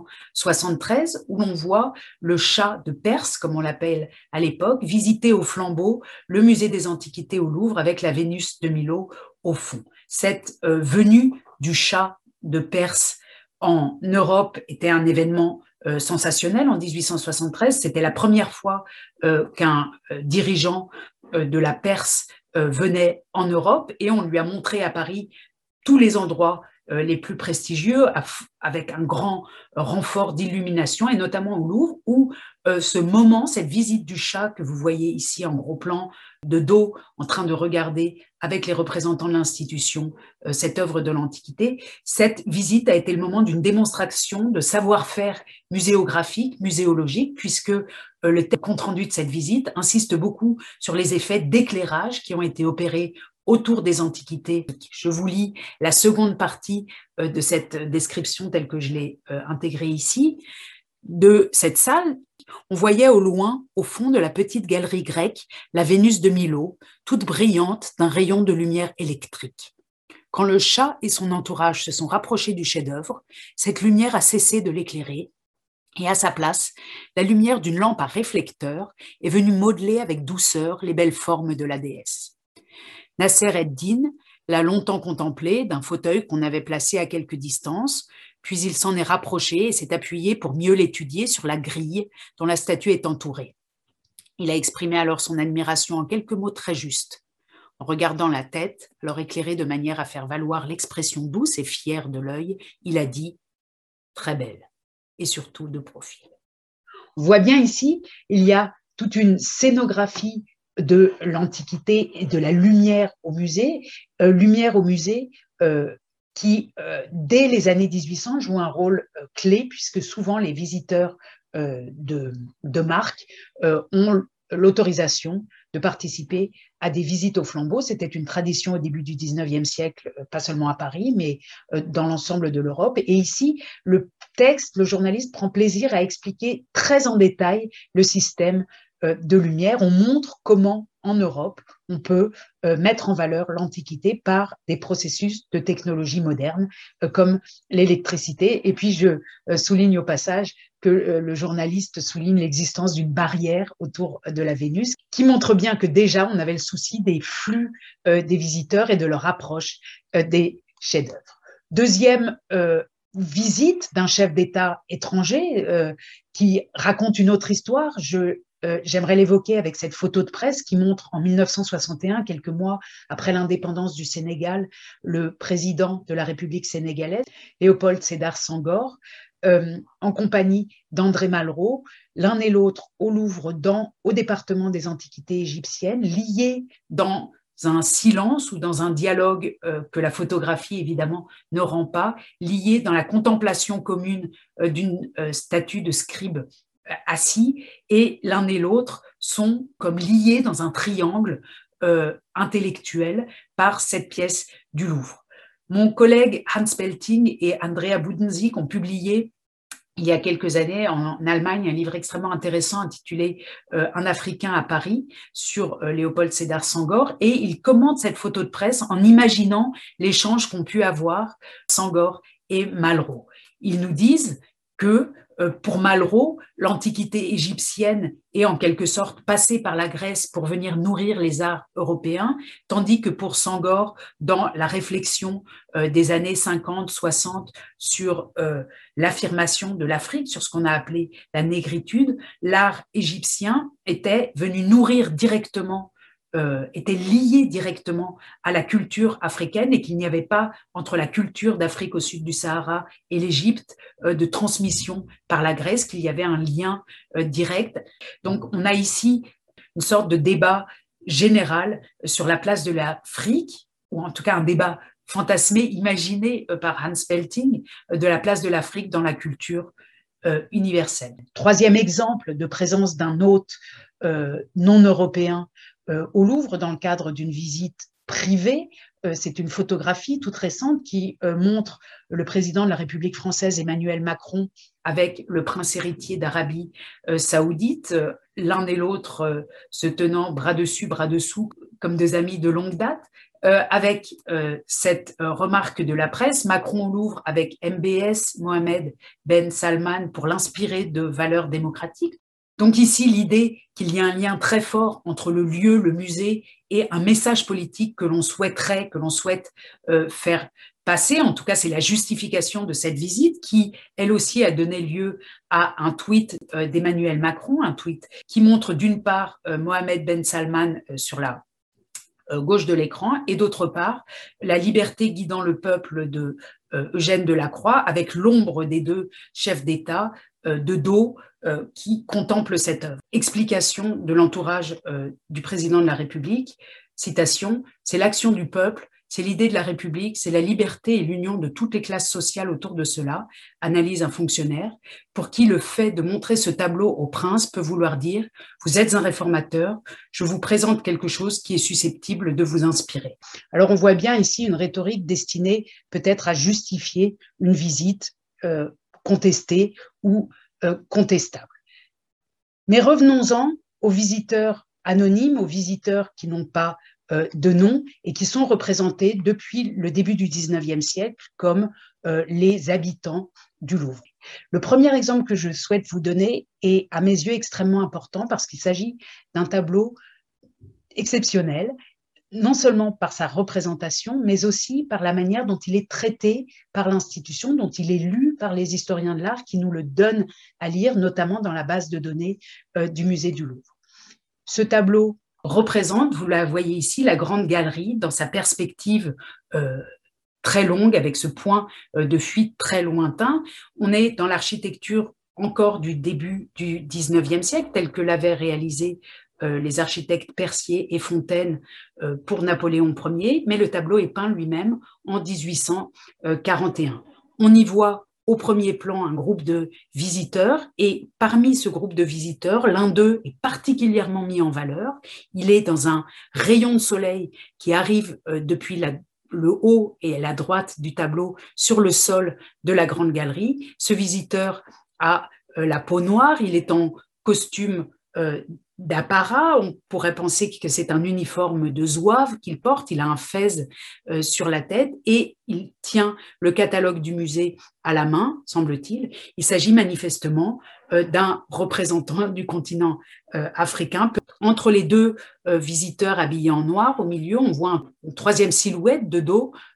1873 où l'on voit le chat de Perse, comme on l'appelle à l'époque, visiter au flambeau le musée des Antiquités au Louvre avec la Vénus de Milo au fond. Cette venue du chat de Perse en Europe était un événement sensationnel en 1873. C'était la première fois qu'un dirigeant de la Perse venait en Europe, et on lui a montré à Paris tous les endroits les plus prestigieux, avec un grand renfort d'illumination, et notamment au Louvre, où ce moment, cette visite du chat que vous voyez ici en gros plan, de dos, en train de regarder avec les représentants de l'institution cette œuvre de l'Antiquité, cette visite a été le moment d'une démonstration de savoir-faire muséographique, muséologique, puisque le compte-rendu de cette visite insiste beaucoup sur les effets d'éclairage qui ont été opérés autour des Antiquités. Je vous lis la seconde partie de cette description telle que je l'ai intégrée ici. De cette salle, on voyait au loin, au fond de la petite galerie grecque, la Vénus de Milo, toute brillante d'un rayon de lumière électrique. Quand le chat et son entourage se sont rapprochés du chef-d'œuvre, cette lumière a cessé de l'éclairer, et à sa place, la lumière d'une lampe à réflecteur est venue modeler avec douceur les belles formes de la déesse. Nasser ed-Din l'a longtemps contemplé d'un fauteuil qu'on avait placé à quelque distance, puis il s'en est rapproché et s'est appuyé pour mieux l'étudier sur la grille dont la statue est entourée. Il a exprimé alors son admiration en quelques mots très justes. En regardant la tête, alors éclairée de manière à faire valoir l'expression douce et fière de l'œil, il a dit « très belle » et surtout de profil. On voit bien ici, il y a toute une scénographie de l'Antiquité et de la lumière au musée, qui, dès les années 1800, joue un rôle clé, puisque souvent les visiteurs de marque ont l'autorisation de participer à des visites au flambeau. C'était une tradition au début du 19e siècle, pas seulement à Paris, mais dans l'ensemble de l'Europe. Et ici, le journaliste prend plaisir à expliquer très en détail le système de lumière. On montre comment, en Europe, on peut mettre en valeur l'Antiquité par des processus de technologie moderne, comme l'électricité. Et puis, je souligne au passage que le journaliste souligne l'existence d'une barrière autour de la Vénus, qui montre bien que déjà, on avait le souci des flux des visiteurs et de leur approche des chefs-d'œuvre. Deuxième visite d'un chef d'État étranger qui raconte une autre histoire. J'aimerais l'évoquer avec cette photo de presse qui montre en 1961, quelques mois après l'indépendance du Sénégal, le président de la République sénégalaise, Léopold Sédar Senghor, en compagnie d'André Malraux, l'un et l'autre au Louvre, au département des Antiquités égyptiennes, liés dans un silence ou dans un dialogue que la photographie évidemment ne rend pas, liés dans la contemplation commune d'une statue de scribe assis, et l'un et l'autre sont comme liés dans un triangle intellectuel par cette pièce du Louvre. Mon collègue Hans Belting et Andrea Budenzik ont publié il y a quelques années en Allemagne un livre extrêmement intéressant intitulé Un Africain à Paris sur Léopold Sédar Senghor, et ils commentent cette photo de presse en imaginant l'échange qu'ont pu avoir Senghor et Malraux. Ils nous disent que pour Malraux, l'Antiquité égyptienne est en quelque sorte passée par la Grèce pour venir nourrir les arts européens, tandis que pour Senghor, dans la réflexion des années 50-60 sur l'affirmation de l'Afrique, sur ce qu'on a appelé la négritude, l'art égyptien était venu nourrir directement, était lié directement à la culture africaine, et qu'il n'y avait pas entre la culture d'Afrique au sud du Sahara et l'Égypte de transmission par la Grèce, qu'il y avait un lien direct. Donc on a ici une sorte de débat général sur la place de l'Afrique, ou en tout cas un débat fantasmé, imaginé par Hans Belting, de la place de l'Afrique dans la culture universelle. Troisième exemple de présence d'un hôte non européen au Louvre dans le cadre d'une visite privée. C'est une photographie toute récente qui montre le président de la République française, Emmanuel Macron, avec le prince héritier d'Arabie saoudite, l'un et l'autre se tenant bras dessus, bras dessous, comme deux amis de longue date. Avec cette remarque de la presse, Macron au Louvre avec MBS, Mohamed Ben Salman, pour l'inspirer de valeurs démocratiques. Donc ici, l'idée qu'il y a un lien très fort entre le lieu, le musée, et un message politique que l'on souhaiterait, que l'on souhaite faire passer. En tout cas, c'est la justification de cette visite qui, elle aussi, a donné lieu à un tweet d'Emmanuel Macron, un tweet qui montre d'une part Mohamed Ben Salman sur la gauche de l'écran, et d'autre part la liberté guidant le peuple de Eugène Delacroix, avec l'ombre des deux chefs d'État de dos qui contemplent cette œuvre. Explication de l'entourage du président de la République, citation, c'est l'action du peuple, c'est l'idée de la République, c'est la liberté et l'union de toutes les classes sociales autour de cela, analyse un fonctionnaire, pour qui le fait de montrer ce tableau au prince peut vouloir dire « Vous êtes un réformateur, je vous présente quelque chose qui est susceptible de vous inspirer ». Alors on voit bien ici une rhétorique destinée peut-être à justifier une visite contestée ou contestable. Mais revenons-en aux visiteurs anonymes, aux visiteurs qui n'ont pas de nom et qui sont représentés depuis le début du 19e siècle comme les habitants du Louvre. Le premier exemple que je souhaite vous donner est à mes yeux extrêmement important parce qu'il s'agit d'un tableau exceptionnel, non seulement par sa représentation, mais aussi par la manière dont il est traité par l'institution, dont il est lu par les historiens de l'art qui nous le donnent à lire, notamment dans la base de données du musée du Louvre. Ce tableau représente, vous la voyez ici, la Grande Galerie dans sa perspective très longue, avec ce point de fuite très lointain. On est dans l'architecture encore du début du 19e siècle, telle que l'avaient réalisé les architectes Percier et Fontaine pour Napoléon Ier, mais le tableau est peint lui-même en 1841. On y voit au premier plan un groupe de visiteurs, et parmi ce groupe de visiteurs, l'un d'eux est particulièrement mis en valeur. Il est dans un rayon de soleil qui arrive depuis le haut et la droite du tableau sur le sol de la Grande Galerie. Ce visiteur a la peau noire, il est en costume d'apparat, on pourrait penser que c'est un uniforme de zouave qu'il porte, il a un fez sur la tête et il tient le catalogue du musée à la main, semble-t-il. Il s'agit manifestement d'un représentant du continent africain. Entre les deux visiteurs habillés en noir, au milieu, on voit une troisième silhouette de dos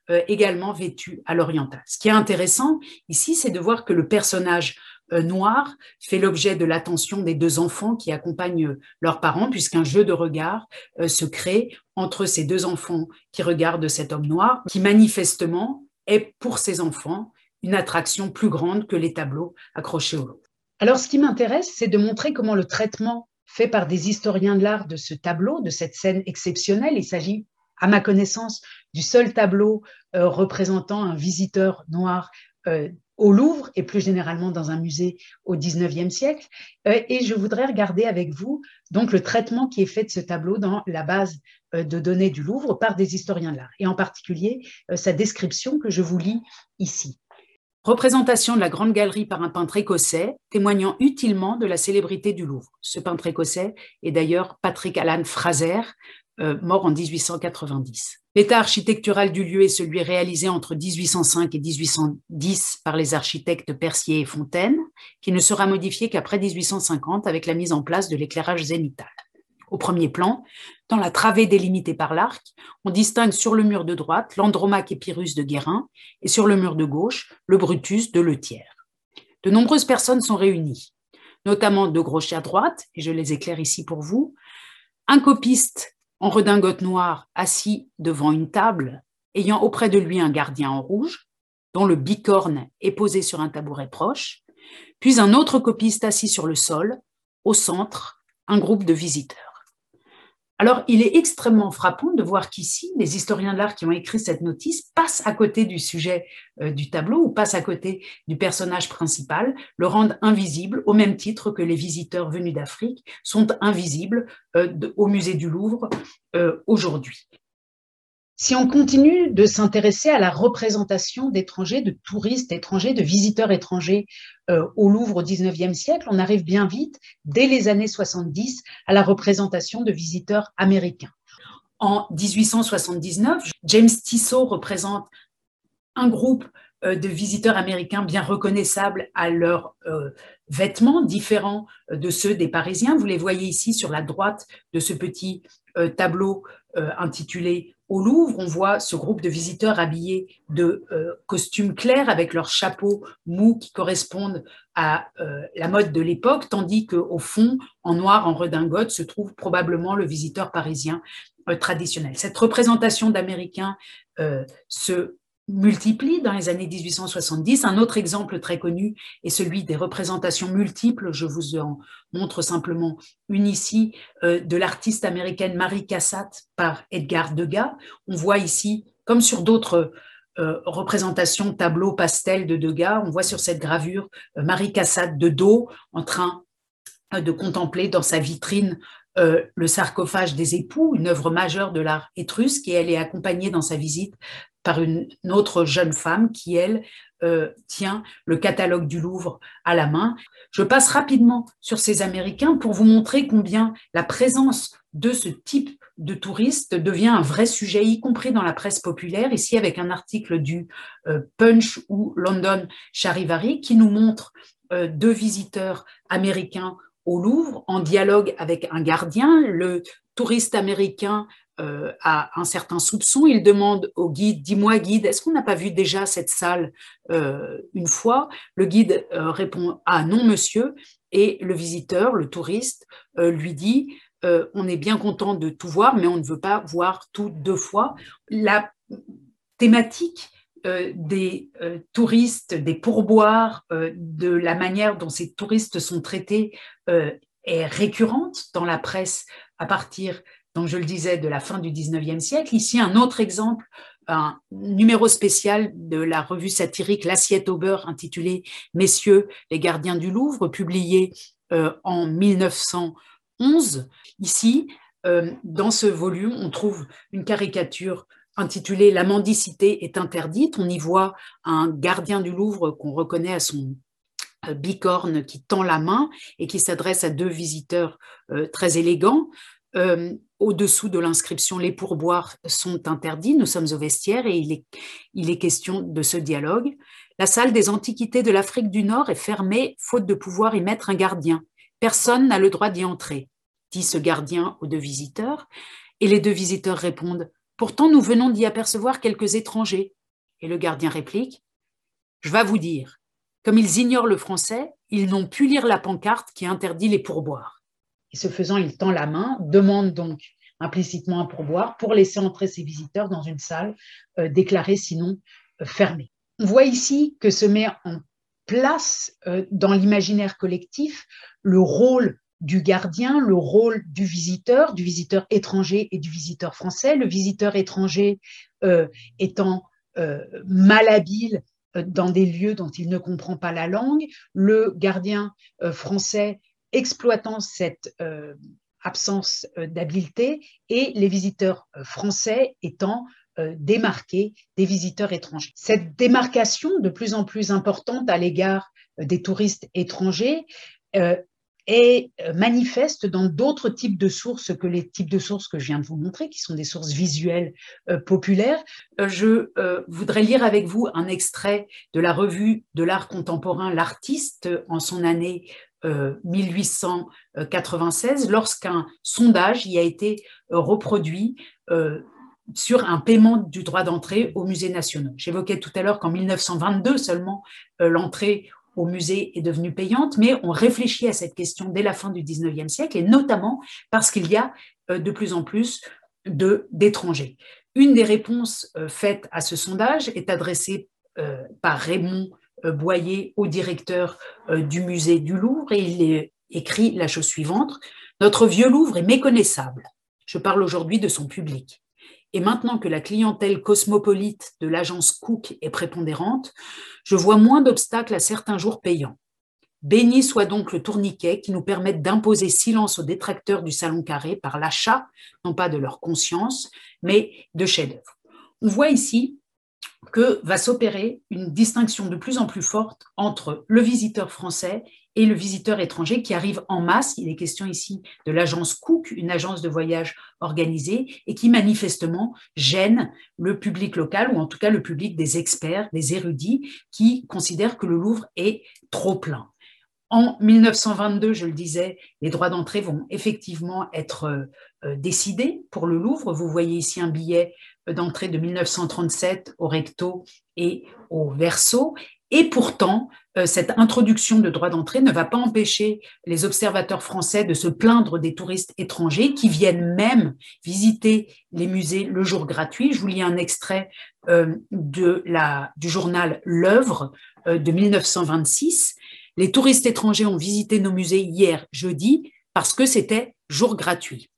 également vêtus à l'oriental. Ce qui est intéressant ici, c'est de voir que le personnage noir fait l'objet de l'attention des deux enfants qui accompagnent leurs parents, puisqu'un jeu de regard se crée entre ces deux enfants qui regardent cet homme noir, qui manifestement est pour ces enfants une attraction plus grande que les tableaux accrochés au Louvre. Alors, ce qui m'intéresse, c'est de montrer comment le traitement fait par des historiens de l'art de ce tableau, de cette scène exceptionnelle, il s'agit, à ma connaissance, du seul tableau représentant un visiteur noir au Louvre et plus généralement dans un musée au XIXe siècle. Et je voudrais regarder avec vous donc le traitement qui est fait de ce tableau dans la base de données du Louvre par des historiens de l'art, et en particulier sa description que je vous lis ici. Représentation de la Grande Galerie par un peintre écossais, témoignant utilement de la célébrité du Louvre. Ce peintre écossais est d'ailleurs Patrick Alan Fraser, mort en 1890. L'état architectural du lieu est celui réalisé entre 1805 et 1810 par les architectes Percier et Fontaine, qui ne sera modifié qu'après 1850 avec la mise en place de l'éclairage zénithal. Au premier plan, dans la travée délimitée par l'arc, on distingue sur le mur de droite l'Andromaque et Pyrrhus de Guérin et sur le mur de gauche le Brutus de Letière. De nombreuses personnes sont réunies, notamment de gauche à droite, et je les éclaire ici pour vous, un copiste en redingote noire assis devant une table, ayant auprès de lui un gardien en rouge, dont le bicorne est posé sur un tabouret proche, puis un autre copiste assis sur le sol, au centre, un groupe de visiteurs. Alors, il est extrêmement frappant de voir qu'ici, les historiens de l'art qui ont écrit cette notice passent à côté du sujet du tableau ou passent à côté du personnage principal, le rendent invisible au même titre que les visiteurs venus d'Afrique sont invisibles au musée du Louvre aujourd'hui. Si on continue de s'intéresser à la représentation d'étrangers, de touristes étrangers, de visiteurs étrangers au Louvre au XIXe siècle, on arrive bien vite, dès les années 70, à la représentation de visiteurs américains. En 1879, James Tissot représente un groupe de visiteurs américains bien reconnaissables à leurs vêtements, différents de ceux des Parisiens. Vous les voyez ici sur la droite de ce petit tableau intitulé au Louvre. On voit ce groupe de visiteurs habillés de costumes clairs avec leurs chapeaux mous qui correspondent à la mode de l'époque, tandis qu'au fond, en noir, en redingote, se trouve probablement le visiteur parisien traditionnel. Cette représentation d'Américains se multiplie dans les années 1870. Un autre exemple très connu est celui des représentations multiples, je vous en montre simplement une ici, de l'artiste américaine Mary Cassatt par Edgar Degas. On voit ici, comme sur d'autres représentations, tableaux, pastels de Degas, on voit sur cette gravure Mary Cassatt de dos en train de contempler dans sa vitrine le sarcophage des époux, une œuvre majeure de l'art étrusque, et elle est accompagnée dans sa visite par une autre jeune femme qui, elle, tient le catalogue du Louvre à la main. Je passe rapidement sur ces Américains pour vous montrer combien la présence de ce type de touristes devient un vrai sujet, y compris dans la presse populaire, ici avec un article du Punch ou London Charivari qui nous montre deux visiteurs américains au Louvre en dialogue avec un gardien. Le touriste américain a un certain soupçon, il demande au guide, dis-moi guide, est-ce qu'on n'a pas vu déjà cette salle une fois? Le guide répond, ah non monsieur, et le visiteur, le touriste, lui dit, on est bien content de tout voir, mais on ne veut pas voir tout deux fois. La thématique des touristes, des pourboires, de la manière dont ces touristes sont traités est récurrente dans la presse à partir, donc je le disais, de la fin du XIXe siècle. Ici, un autre exemple, un numéro spécial de la revue satirique L'Assiette au beurre intitulé « Messieurs les gardiens du Louvre », publié en 1911. Ici, dans ce volume, on trouve une caricature intitulée « La mendicité est interdite ». On y voit un gardien du Louvre qu'on reconnaît à son bicorne qui tend la main et qui s'adresse à deux visiteurs très élégants. Au-dessous de l'inscription « Les pourboires sont interdits », nous sommes au vestiaire et il est question de ce dialogue. La salle des antiquités de l'Afrique du Nord est fermée faute de pouvoir y mettre un gardien. Personne n'a le droit d'y entrer, dit ce gardien aux deux visiteurs. Et les deux visiteurs répondent « Pourtant, nous venons d'y apercevoir quelques étrangers. Et le gardien réplique, « Je vais vous dire, comme ils ignorent le français, ils n'ont pu lire la pancarte qui interdit les pourboires. » Et ce faisant, il tend la main, demande donc implicitement un pourboire pour laisser entrer ses visiteurs dans une salle déclarée sinon fermée. On voit ici que se met en place dans l'imaginaire collectif le rôle du gardien, le rôle du visiteur étranger et du visiteur français, le visiteur étranger étant malhabile dans des lieux dont il ne comprend pas la langue, le gardien français exploitant cette absence d'habileté et les visiteurs français étant démarqués des visiteurs étrangers. Cette démarcation de plus en plus importante à l'égard des touristes étrangers est manifeste dans d'autres types de sources que les types de sources que je viens de vous montrer, qui sont des sources visuelles populaires. Je voudrais lire avec vous un extrait de la revue de l'art contemporain L'Artiste en son année 1896, lorsqu'un sondage y a été reproduit sur un paiement du droit d'entrée aux musées nationaux. J'évoquais tout à l'heure qu'en 1922 seulement, l'entrée au musée est devenue payante, mais on réfléchit à cette question dès la fin du 19e siècle, et notamment parce qu'il y a de plus en plus d'étrangers. Une des réponses faites à ce sondage est adressée par Raymond Boyer au directeur du musée du Louvre, et il écrit la chose suivante, « Notre vieux Louvre est méconnaissable. Je parle aujourd'hui de son public. Et maintenant que la clientèle cosmopolite de l'agence Cook est prépondérante, je vois moins d'obstacles à certains jours payants. Béni soit donc le tourniquet qui nous permette d'imposer silence aux détracteurs du salon carré par l'achat, non pas de leur conscience, mais de chefs-d'œuvre. » On voit ici que va s'opérer une distinction de plus en plus forte entre le visiteur français et le visiteur étranger qui arrive en masse. Il est question ici de l'agence Cook, une agence de voyage organisée, et qui manifestement gêne le public local, ou en tout cas le public des experts, des érudits, qui considèrent que le Louvre est trop plein. En 1922, je le disais, les droits d'entrée vont effectivement être décidés pour le Louvre. Vous voyez ici un billet d'entrée de 1937 au recto et au verso. Et pourtant, cette introduction de droits d'entrée ne va pas empêcher les observateurs français de se plaindre des touristes étrangers qui viennent même visiter les musées le jour gratuit. Je vous lis un extrait du journal L'Œuvre de 1926. « Les touristes étrangers ont visité nos musées hier, jeudi, parce que c'était jour gratuit.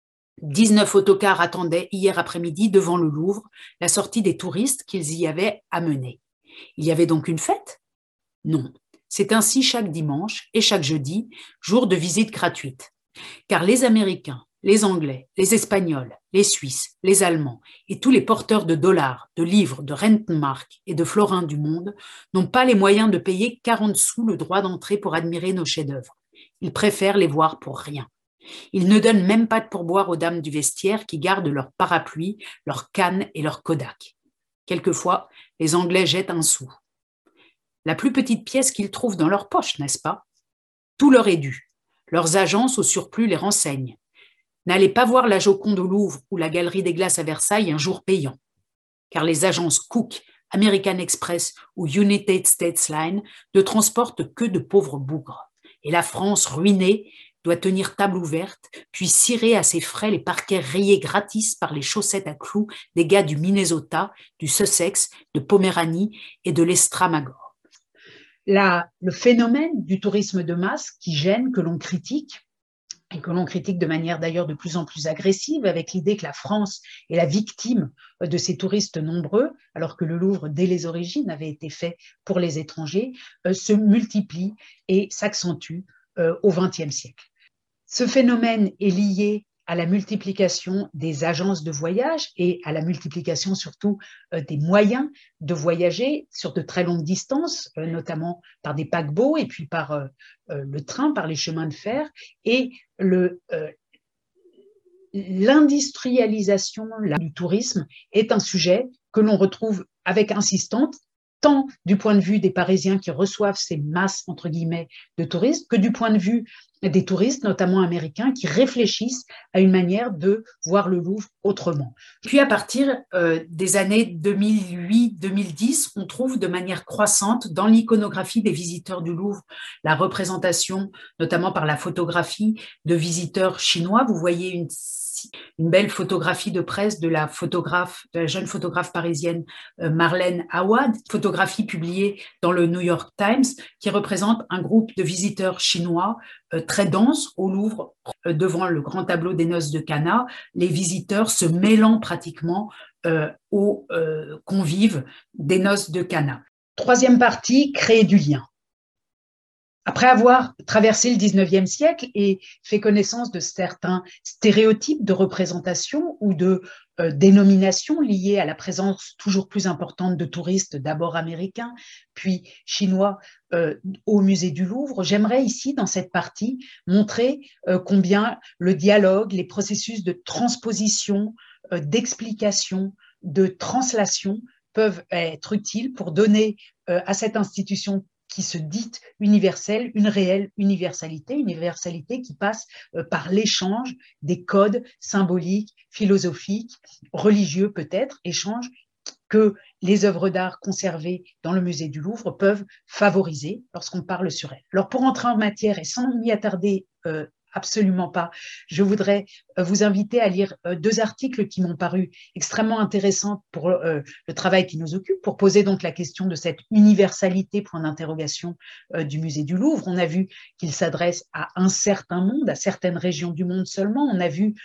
19 autocars attendaient hier après-midi devant le Louvre la sortie des touristes qu'ils y avaient amenés. Il y avait donc une fête? Non. C'est ainsi chaque dimanche et chaque jeudi, jour de visite gratuite. Car les Américains, les Anglais, les Espagnols, les Suisses, les Allemands et tous les porteurs de dollars, de livres, de Rentenmark et de florins du monde n'ont pas les moyens de payer 40 sous le droit d'entrée pour admirer nos chefs-d'œuvre. Ils préfèrent les voir pour rien. Ils ne donnent même pas de pourboire aux dames du vestiaire qui gardent leurs parapluies, leurs cannes et leurs Kodak. Quelquefois, les Anglais jettent un sou. La plus petite pièce qu'ils trouvent dans leur poche, n'est-ce pas? Tout leur est dû. Leurs agences au surplus les renseignent. N'allez pas voir la Joconde au Louvre ou la Galerie des Glaces à Versailles un jour payant, car les agences Cook, American Express ou United States Line ne transportent que de pauvres bougres. Et la France ruinée doit tenir table ouverte, puis cirer à ses frais les parquets rayés gratis par les chaussettes à clous des gars du Minnesota, du Sussex, de Poméranie et de l'Estramagore. Le phénomène du tourisme de masse qui gêne, que l'on critique, et que l'on critique de manière d'ailleurs de plus en plus agressive, avec l'idée que la France est la victime de ces touristes nombreux, alors que le Louvre, dès les origines, avait été fait pour les étrangers, se multiplie et s'accentue au XXe siècle. Ce phénomène est lié à la multiplication des agences de voyage et à la multiplication surtout des moyens de voyager sur de très longues distances, notamment par des paquebots et puis par le train, par les chemins de fer, et l'industrialisation du tourisme est un sujet que l'on retrouve avec insistance, tant du point de vue des Parisiens qui reçoivent ces masses, entre guillemets, de touristes, que du point de vue des touristes, notamment américains, qui réfléchissent à une manière de voir le Louvre autrement. Puis à partir des années 2008-2010, on trouve de manière croissante dans l'iconographie des visiteurs du Louvre la représentation, notamment par la photographie de visiteurs chinois. Vous voyez une belle photographie de presse de la jeune photographe parisienne Marlène Awad, photographie publiée dans le New York Times, qui représente un groupe de visiteurs chinois très dense au Louvre, devant le grand tableau des noces de Cana, les visiteurs se mêlant pratiquement aux convives des noces de Cana. Troisième partie, créer du lien. Après avoir traversé le 19e siècle et fait connaissance de certains stéréotypes de représentation ou de dénomination liées à la présence toujours plus importante de touristes, d'abord américains, puis chinois, au musée du Louvre, j'aimerais ici, dans cette partie, montrer combien le dialogue, les processus de transposition, d'explication, de translation peuvent être utiles pour donner à cette institution qui se dit universelle, une réelle universalité qui passe par l'échange des codes symboliques, philosophiques, religieux peut-être, échanges que les œuvres d'art conservées dans le musée du Louvre peuvent favoriser lorsqu'on parle sur elles. Alors pour entrer en matière et sans m'y attarder absolument pas, je voudrais vous inviter à lire deux articles qui m'ont paru extrêmement intéressants pour le travail qui nous occupe, pour poser donc la question de cette universalité, point d'interrogation, du musée du Louvre. On a vu qu'il s'adresse à un certain monde, à certaines régions du monde seulement. On a vu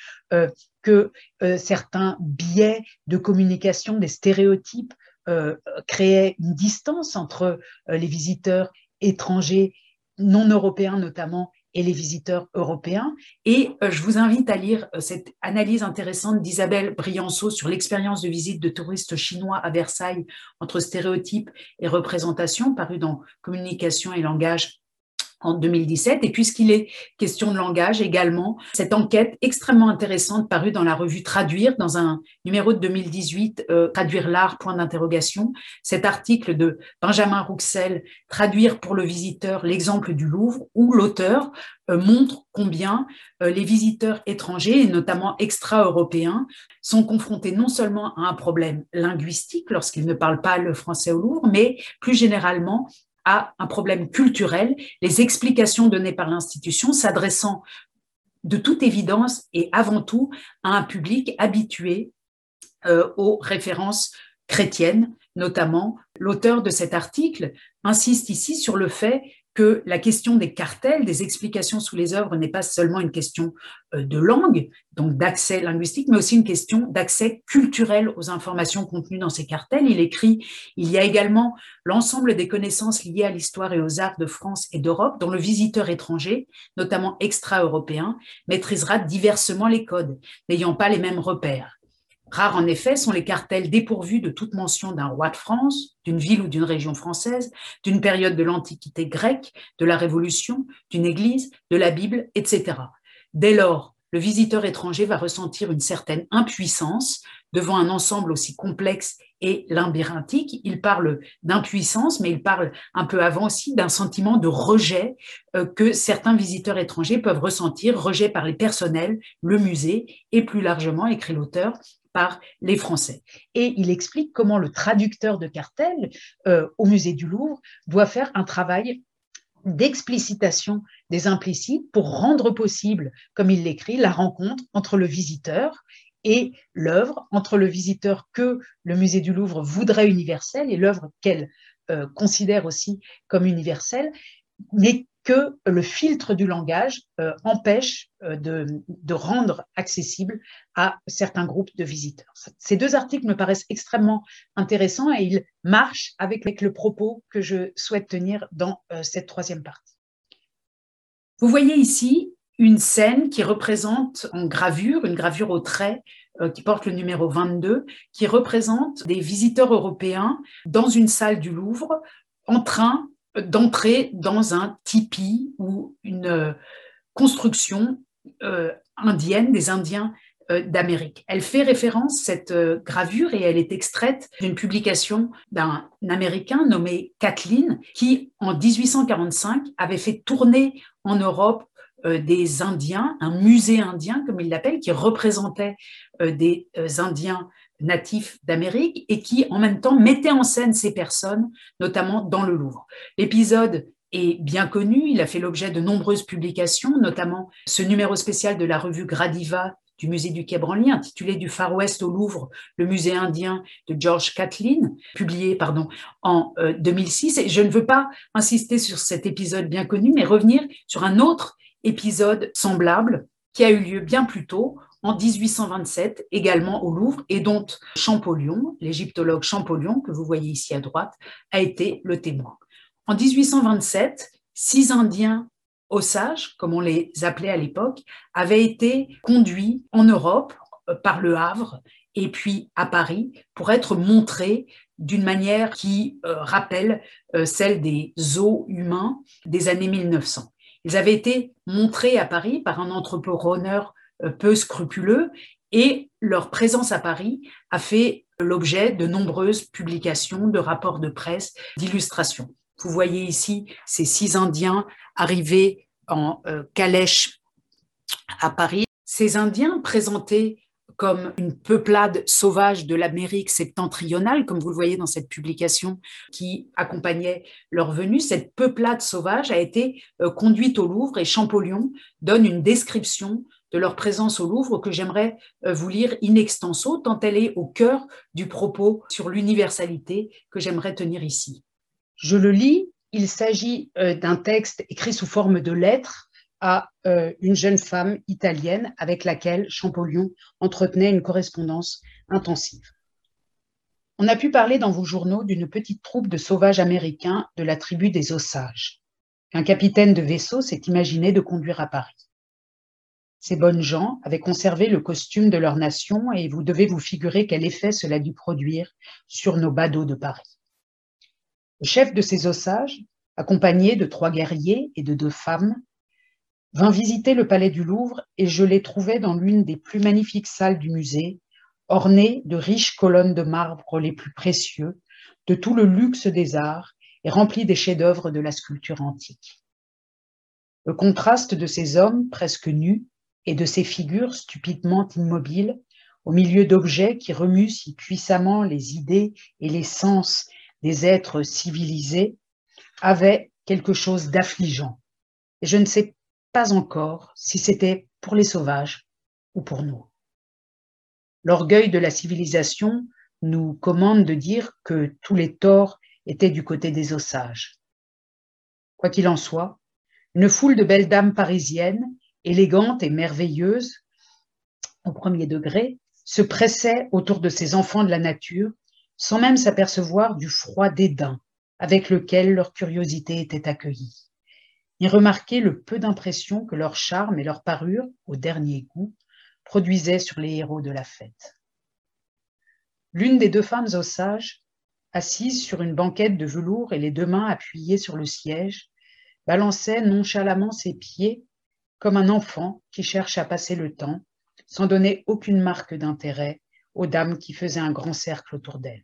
que certains biais de communication, des stéréotypes, créaient une distance entre les visiteurs étrangers, non européens notamment, et les visiteurs européens. Et je vous invite à lire cette analyse intéressante d'Isabelle Brianceau sur l'expérience de visite de touristes chinois à Versailles entre stéréotypes et représentations, parue dans Communication et langage en 2017. Et puisqu'il est question de langage également, cette enquête extrêmement intéressante parue dans la revue Traduire, dans un numéro de 2018, Traduire l'art, point d'interrogation, cet article de Benjamin Rouxel, Traduire pour le visiteur l'exemple du Louvre, où l'auteur montre combien les visiteurs étrangers, et notamment extra-européens, sont confrontés non seulement à un problème linguistique lorsqu'ils ne parlent pas le français au Louvre, mais plus généralement à un problème culturel, les explications données par l'institution s'adressant de toute évidence et avant tout à un public habitué aux références chrétiennes, notamment. L'auteur de cet article insiste ici sur le fait que la question des cartels, des explications sous les œuvres n'est pas seulement une question de langue, donc d'accès linguistique, mais aussi une question d'accès culturel aux informations contenues dans ces cartels. Il écrit « Il y a également l'ensemble des connaissances liées à l'histoire et aux arts de France et d'Europe dont le visiteur étranger, notamment extra-européen, maîtrisera diversement les codes, n'ayant pas les mêmes repères. Rares en effet sont les cartels dépourvus de toute mention d'un roi de France, d'une ville ou d'une région française, d'une période de l'Antiquité grecque, de la Révolution, d'une église, de la Bible, etc. Dès lors, le visiteur étranger va ressentir une certaine impuissance devant un ensemble aussi complexe et labyrinthique. Il parle d'impuissance, mais il parle un peu avant aussi d'un sentiment de rejet que certains visiteurs étrangers peuvent ressentir, rejet par les personnels, le musée et plus largement, écrit l'auteur, par les Français. Et il explique comment le traducteur de cartels au musée du Louvre doit faire un travail d'explicitation des implicites pour rendre possible, comme il l'écrit, la rencontre entre le visiteur et l'œuvre, entre le visiteur que le musée du Louvre voudrait universelle et l'œuvre qu'elle considère aussi comme universelle, mais que le filtre du langage empêche de rendre accessible à certains groupes de visiteurs. Ces deux articles me paraissent extrêmement intéressants et ils marchent avec le propos que je souhaite tenir dans cette troisième partie. Vous voyez ici une scène qui représente en gravure, une gravure au trait qui porte le numéro 22, qui représente des visiteurs européens dans une salle du Louvre en train d'entrer dans un tipi ou une construction indienne, des Indiens d'Amérique. Elle fait référence, cette gravure, et elle est extraite d'une publication d'un Américain nommé Kathleen, qui, en 1845, avait fait tourner en Europe des Indiens, un musée indien, comme il l'appelle, qui représentait des Indiens natifs d'Amérique et qui, en même temps, mettait en scène ces personnes, notamment dans le Louvre. L'épisode est bien connu, il a fait l'objet de nombreuses publications, notamment ce numéro spécial de la revue Gradiva du musée du Quai Branly, intitulé Du Far West au Louvre, le musée indien de George Catlin, publié en 2006. Et je ne veux pas insister sur cet épisode bien connu, mais revenir sur un autre épisode semblable qui a eu lieu bien plus tôt, en 1827, également au Louvre, et dont Champollion, l'égyptologue Champollion, que vous voyez ici à droite, a été le témoin. En 1827, 6 Indiens Osages, comme on les appelait à l'époque, avaient été conduits en Europe par le Havre et puis à Paris pour être montrés d'une manière qui rappelle celle des zoos humains des années 1900. Ils avaient été montrés à Paris par un entrepreneur peu scrupuleux et leur présence à Paris a fait l'objet de nombreuses publications, de rapports de presse, d'illustrations. Vous voyez ici ces 6 Indiens arrivés en calèche à Paris. Ces Indiens présentés comme une peuplade sauvage de l'Amérique septentrionale, comme vous le voyez dans cette publication qui accompagnait leur venue, cette peuplade sauvage a été conduite au Louvre et Champollion donne une description de leur présence au Louvre que j'aimerais vous lire in extenso, tant elle est au cœur du propos sur l'universalité que j'aimerais tenir ici. Je le lis, il s'agit d'un texte écrit sous forme de lettre à une jeune femme italienne avec laquelle Champollion entretenait une correspondance intensive. On a pu parler dans vos journaux d'une petite troupe de sauvages américains de la tribu des Osages, qu'un capitaine de vaisseau s'est imaginé de conduire à Paris. Ces bonnes gens avaient conservé le costume de leur nation et vous devez vous figurer quel effet cela a dû produire sur nos badauds de Paris. Le chef de ces Osages, accompagné de 3 guerriers et de 2 femmes, vint visiter le palais du Louvre et je les trouvai dans l'une des plus magnifiques salles du musée, ornée de riches colonnes de marbre les plus précieux, de tout le luxe des arts et remplie des chefs-d'œuvre de la sculpture antique. Le contraste de ces hommes presque nus et de ces figures stupidement immobiles, au milieu d'objets qui remuent si puissamment les idées et les sens des êtres civilisés, avait quelque chose d'affligeant. Et je ne sais pas encore si c'était pour les sauvages ou pour nous. L'orgueil de la civilisation nous commande de dire que tous les torts étaient du côté des Osages. Quoi qu'il en soit, une foule de belles dames parisiennes, élégantes et merveilleuses, au premier degré, se pressait autour de ces enfants de la nature, sans même s'apercevoir du froid dédain avec lequel leur curiosité était accueillie, ni remarquer le peu d'impression que leur charme et leur parure, au dernier goût, produisaient sur les héros de la fête. L'une des 2 femmes Osages, assise sur une banquette de velours et les 2 mains appuyées sur le siège, balançait nonchalamment ses pieds comme un enfant qui cherche à passer le temps, sans donner aucune marque d'intérêt aux dames qui faisaient un grand cercle autour d'elle.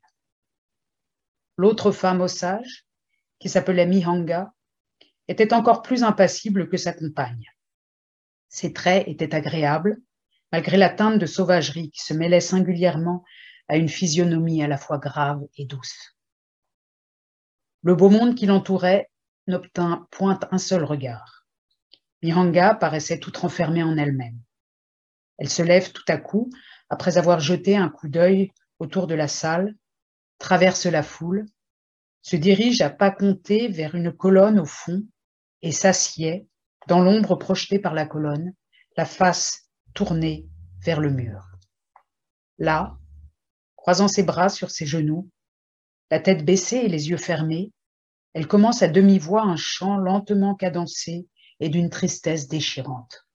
L'autre femme Osage, qui s'appelait Mihanga, était encore plus impassible que sa compagne. Ses traits étaient agréables, malgré la teinte de sauvagerie qui se mêlait singulièrement à une physionomie à la fois grave et douce. Le beau monde qui l'entourait n'obtint point un seul regard. Mihanga paraissait toute renfermée en elle-même. Elle se lève tout à coup, après avoir jeté un coup d'œil autour de la salle, traverse la foule, se dirige à pas comptés vers une colonne au fond et s'assied dans l'ombre projetée par la colonne, la face tournée vers le mur. Là, croisant ses bras sur ses genoux, la tête baissée et les yeux fermés, elle commence à demi-voix un chant lentement cadencé et d'une tristesse déchirante.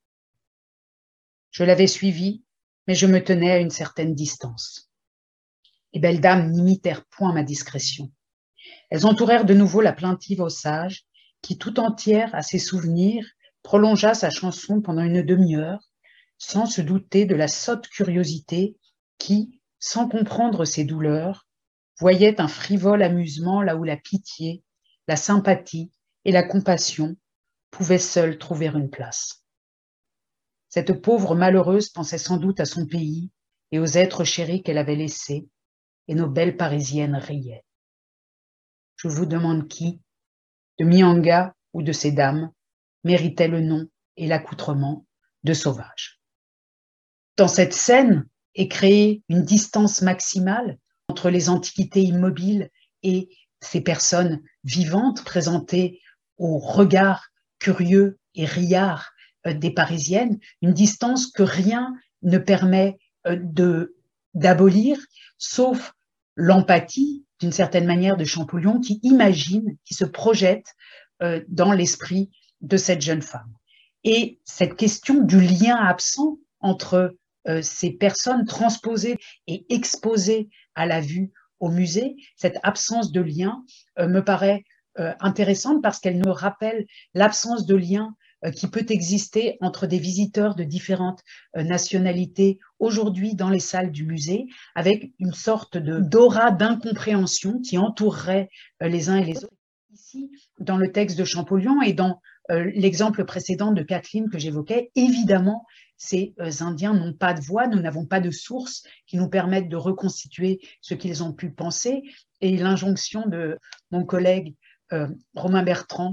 Je l'avais suivie, mais je me tenais à une certaine distance. Les belles dames n'imitèrent point ma discrétion. Elles entourèrent de nouveau la plaintive Osage, qui tout entière à ses souvenirs prolongea sa chanson pendant une demi-heure, sans se douter de la sotte curiosité qui, sans comprendre ses douleurs, voyait un frivole amusement là où la pitié, la sympathie et la compassion pouvaient seules trouver une place. Cette pauvre malheureuse pensait sans doute à son pays et aux êtres chéris qu'elle avait laissés, et nos belles Parisiennes riaient. Je vous demande qui, de Mianga ou de ces dames, méritait le nom et l'accoutrement de sauvage. Dans cette scène est créée une distance maximale entre les antiquités immobiles et ces personnes vivantes présentées au regard curieux et riard des Parisiennes, une distance que rien ne permet d'abolir, sauf l'empathie, d'une certaine manière, de Champollion, qui imagine, qui se projette dans l'esprit de cette jeune femme. Et cette question du lien absent entre ces personnes transposées et exposées à la vue au musée, cette absence de lien me paraît intéressante parce qu'elle nous rappelle l'absence de lien qui peut exister entre des visiteurs de différentes nationalités aujourd'hui dans les salles du musée, avec une sorte d'aura d'incompréhension qui entourerait les uns et les autres. Ici, dans le texte de Champollion et dans l'exemple précédent de Kathleen que j'évoquais, évidemment, ces Indiens n'ont pas de voix, nous n'avons pas de sources qui nous permettent de reconstituer ce qu'ils ont pu penser. Et l'injonction de mon collègue Romain Bertrand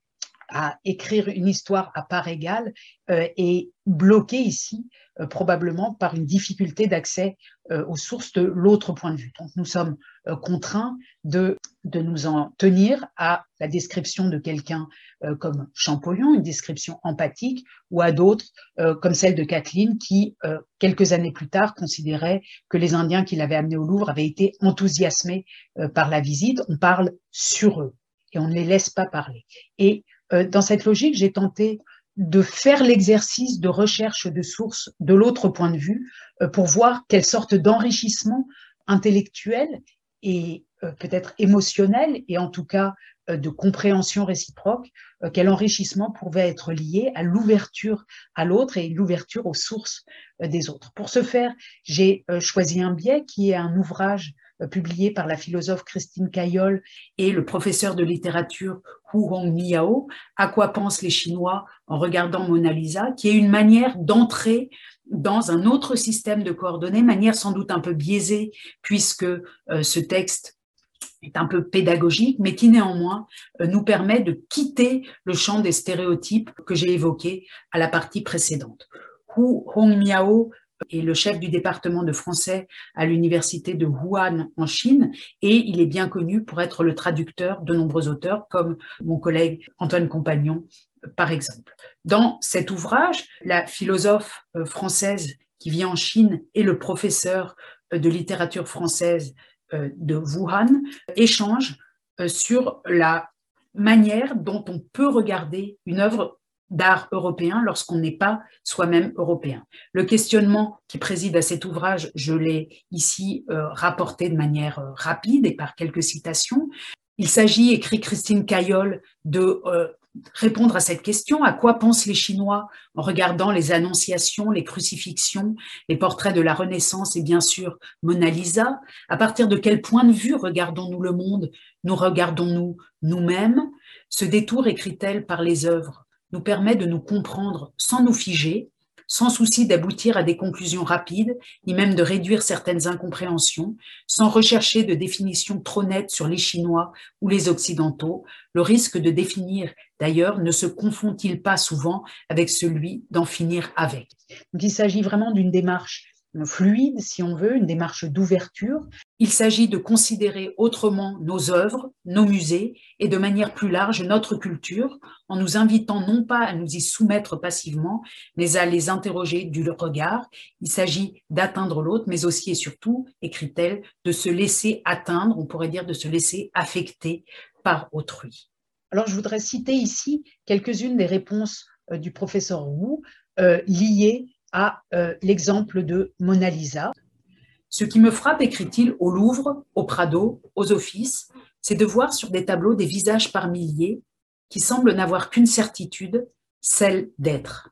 à écrire une histoire à part égale est bloquée ici probablement par une difficulté d'accès aux sources de l'autre point de vue. Donc nous sommes contraints de nous en tenir à la description de quelqu'un comme Champollion, une description empathique, ou à d'autres comme celle de Kathleen qui, quelques années plus tard, considérait que les Indiens qui l'avaient amené au Louvre avaient été enthousiasmés par la visite. On parle sur eux et on ne les laisse pas parler. Et dans cette logique, j'ai tenté de faire l'exercice de recherche de sources de l'autre point de vue pour voir quelle sorte d'enrichissement intellectuel et peut-être émotionnel et en tout cas de compréhension réciproque, quel enrichissement pouvait être lié à l'ouverture à l'autre et l'ouverture aux sources des autres. Pour ce faire, j'ai choisi un biais qui est un ouvrage publié par la philosophe Christine Caillol et le professeur de littérature Hu Hongmiao, À quoi pensent les Chinois en regardant Mona Lisa, qui est une manière d'entrer dans un autre système de coordonnées, manière sans doute un peu biaisée, puisque ce texte est un peu pédagogique, mais qui néanmoins nous permet de quitter le champ des stéréotypes que j'ai évoqués à la partie précédente. Hu Hongmiao est le chef du département de français à l'université de Wuhan en Chine et il est bien connu pour être le traducteur de nombreux auteurs comme mon collègue Antoine Compagnon par exemple. Dans cet ouvrage, la philosophe française qui vit en Chine et le professeur de littérature française de Wuhan échangent sur la manière dont on peut regarder une œuvre d'art européen lorsqu'on n'est pas soi-même européen. Le questionnement qui préside à cet ouvrage, je l'ai ici rapporté de manière rapide et par quelques citations. Il s'agit, écrit Christine Caillol, de répondre à cette question: à quoi pensent les Chinois en regardant les Annonciations, les crucifixions, les portraits de la Renaissance et bien sûr Mona Lisa? À partir de quel point de vue regardons-nous le monde? Nous regardons-nous nous-mêmes? Ce détour, écrit-elle, par les œuvres, nous permet de nous comprendre sans nous figer, sans souci d'aboutir à des conclusions rapides, ni même de réduire certaines incompréhensions, sans rechercher de définition trop nette sur les Chinois ou les Occidentaux. Le risque de définir, d'ailleurs, ne se confond-il pas souvent avec celui d'en finir avec? Donc, il s'agit vraiment d'une démarche fluide, si on veut, une démarche d'ouverture. Il s'agit de considérer autrement nos œuvres, nos musées et de manière plus large notre culture, en nous invitant non pas à nous y soumettre passivement, mais à les interroger du regard. Il s'agit d'atteindre l'autre, mais aussi et surtout, écrit-elle, de se laisser atteindre, on pourrait dire de se laisser affecter par autrui. Alors, je voudrais citer ici quelques-unes des réponses du professeur Wu liées à l'exemple de Mona Lisa. Ce qui me frappe, écrit-il, au Louvre, au Prado, aux offices, c'est de voir sur des tableaux des visages par milliers qui semblent n'avoir qu'une certitude, celle d'être.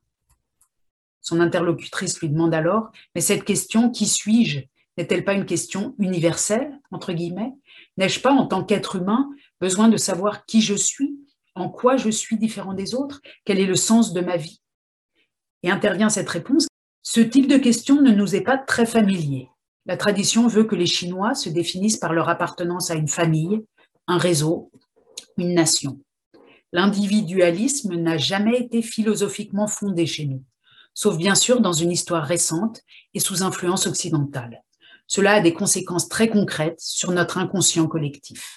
Son interlocutrice lui demande alors: mais cette question, qui suis-je, n'est-elle pas une question universelle, entre guillemets? N'ai-je pas, en tant qu'être humain, besoin de savoir qui je suis, en quoi je suis différent des autres, quel est le sens de ma vie? Et intervient cette réponse. Ce type de question ne nous est pas très familier. La tradition veut que les Chinois se définissent par leur appartenance à une famille, un réseau, une nation. L'individualisme n'a jamais été philosophiquement fondé chez nous, sauf bien sûr dans une histoire récente et sous influence occidentale. Cela a des conséquences très concrètes sur notre inconscient collectif.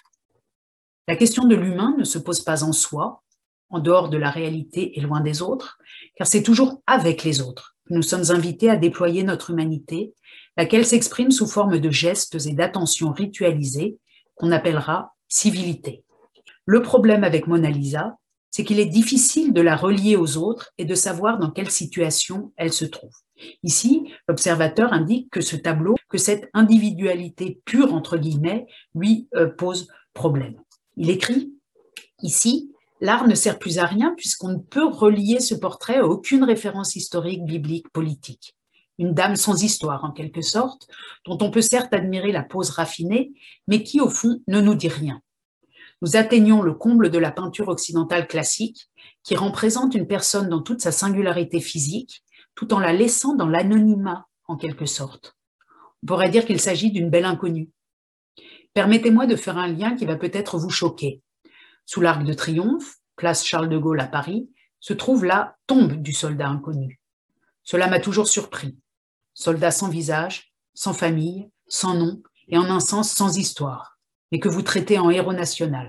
La question de l'humain ne se pose pas en soi, en dehors de la réalité et loin des autres, car c'est toujours avec les autres que nous sommes invités à déployer notre humanité, laquelle s'exprime sous forme de gestes et d'attentions ritualisées qu'on appellera civilité. Le problème avec Mona Lisa, c'est qu'il est difficile de la relier aux autres et de savoir dans quelle situation elle se trouve. Ici, l'observateur indique que ce tableau, que cette individualité pure, entre guillemets, lui pose problème. Il écrit ici: l'art ne sert plus à rien puisqu'on ne peut relier ce portrait à aucune référence historique, biblique, politique. Une dame sans histoire, en quelque sorte, dont on peut certes admirer la pose raffinée, mais qui, au fond, ne nous dit rien. Nous atteignons le comble de la peinture occidentale classique, qui représente une personne dans toute sa singularité physique, tout en la laissant dans l'anonymat, en quelque sorte. On pourrait dire qu'il s'agit d'une belle inconnue. Permettez-moi de faire un lien qui va peut-être vous choquer. Sous l'Arc de Triomphe, place Charles de Gaulle à Paris, se trouve la tombe du soldat inconnu. Cela m'a toujours surpris. Soldat sans visage, sans famille, sans nom et en un sens sans histoire, mais que vous traitez en héros national.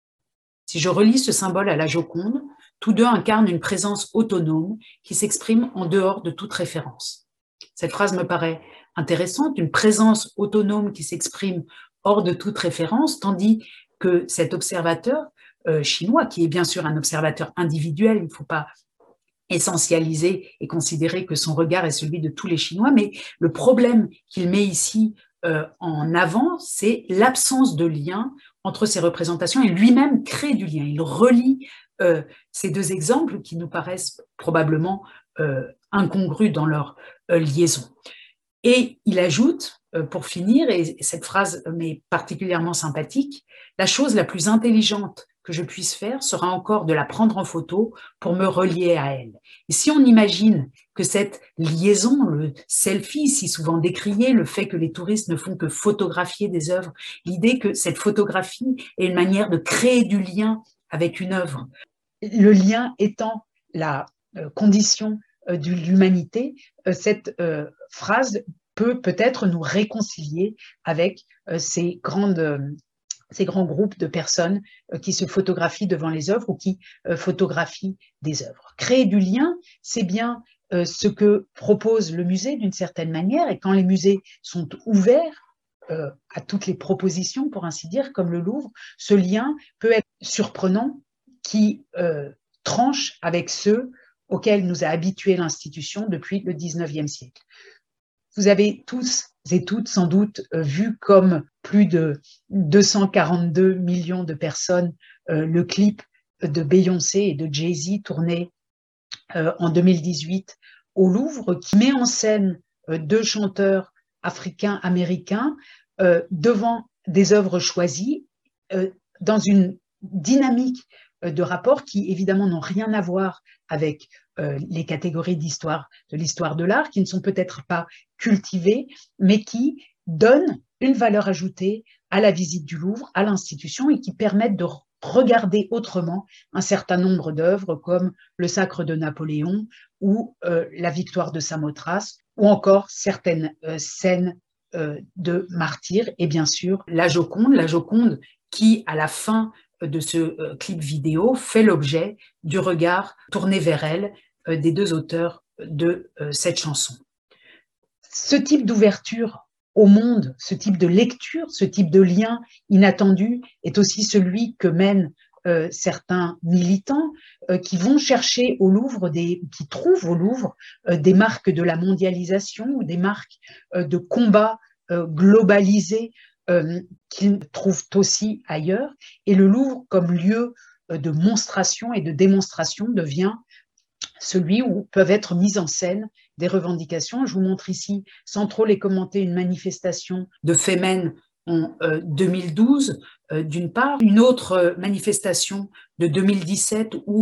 Si je relis ce symbole à la Joconde, tous deux incarnent une présence autonome qui s'exprime en dehors de toute référence. Cette phrase me paraît intéressante, une présence autonome qui s'exprime hors de toute référence, tandis que cet observateur chinois, qui est bien sûr un observateur individuel, il ne faut pas essentialiser et considérer que son regard est celui de tous les Chinois, mais le problème qu'il met ici en avant, c'est l'absence de lien entre ces représentations, et lui-même crée du lien. Il relie ces deux exemples qui nous paraissent probablement incongrus dans leur liaison. Et il ajoute, pour finir, et cette phrase m'est particulièrement sympathique, la chose la plus intelligente que je puisse faire sera encore de la prendre en photo pour me relier à elle. Et si on imagine que cette liaison, le selfie si souvent décrié, le fait que les touristes ne font que photographier des œuvres, l'idée que cette photographie est une manière de créer du lien avec une œuvre. Le lien étant la condition de l'humanité, cette phrase peut peut-être nous réconcilier avec ces grands groupes de personnes qui se photographient devant les œuvres ou qui photographient des œuvres. Créer du lien, c'est bien ce que propose le musée d'une certaine manière, et quand les musées sont ouverts à toutes les propositions, pour ainsi dire, comme le Louvre, ce lien peut être surprenant, qui tranche avec ceux auxquels nous a habitués l'institution depuis le 19e siècle. Vous avez tous et toutes sans doute vu comme plus de 242 millions de personnes le clip de Beyoncé et de Jay-Z tourné en 2018 au Louvre, qui met en scène deux chanteurs africains-américains devant des œuvres choisies dans une dynamique de rapports qui évidemment n'ont rien à voir avec les catégories d'histoire, de l'histoire de l'art, qui ne sont peut-être pas cultivées, mais qui donnent une valeur ajoutée à la visite du Louvre, à l'institution, et qui permettent de regarder autrement un certain nombre d'œuvres comme le Sacre de Napoléon ou la Victoire de Samothrace, ou encore certaines scènes de martyrs, et bien sûr la Joconde qui, à la fin de ce clip vidéo, fait l'objet du regard tourné vers elle des deux auteurs de cette chanson. Ce type d'ouverture au monde, ce type de lecture, ce type de lien inattendu est aussi celui que mènent certains militants qui vont chercher au Louvre, qui trouvent au Louvre des marques de la mondialisation ou des marques de combat globalisé qu'ils trouvent aussi ailleurs. Et le Louvre, comme lieu de monstration et de démonstration, devient celui où peuvent être mises en scène des revendications. Je vous montre ici, sans trop les commenter, une manifestation de Femen en 2012, d'une part, une autre manifestation de 2017 où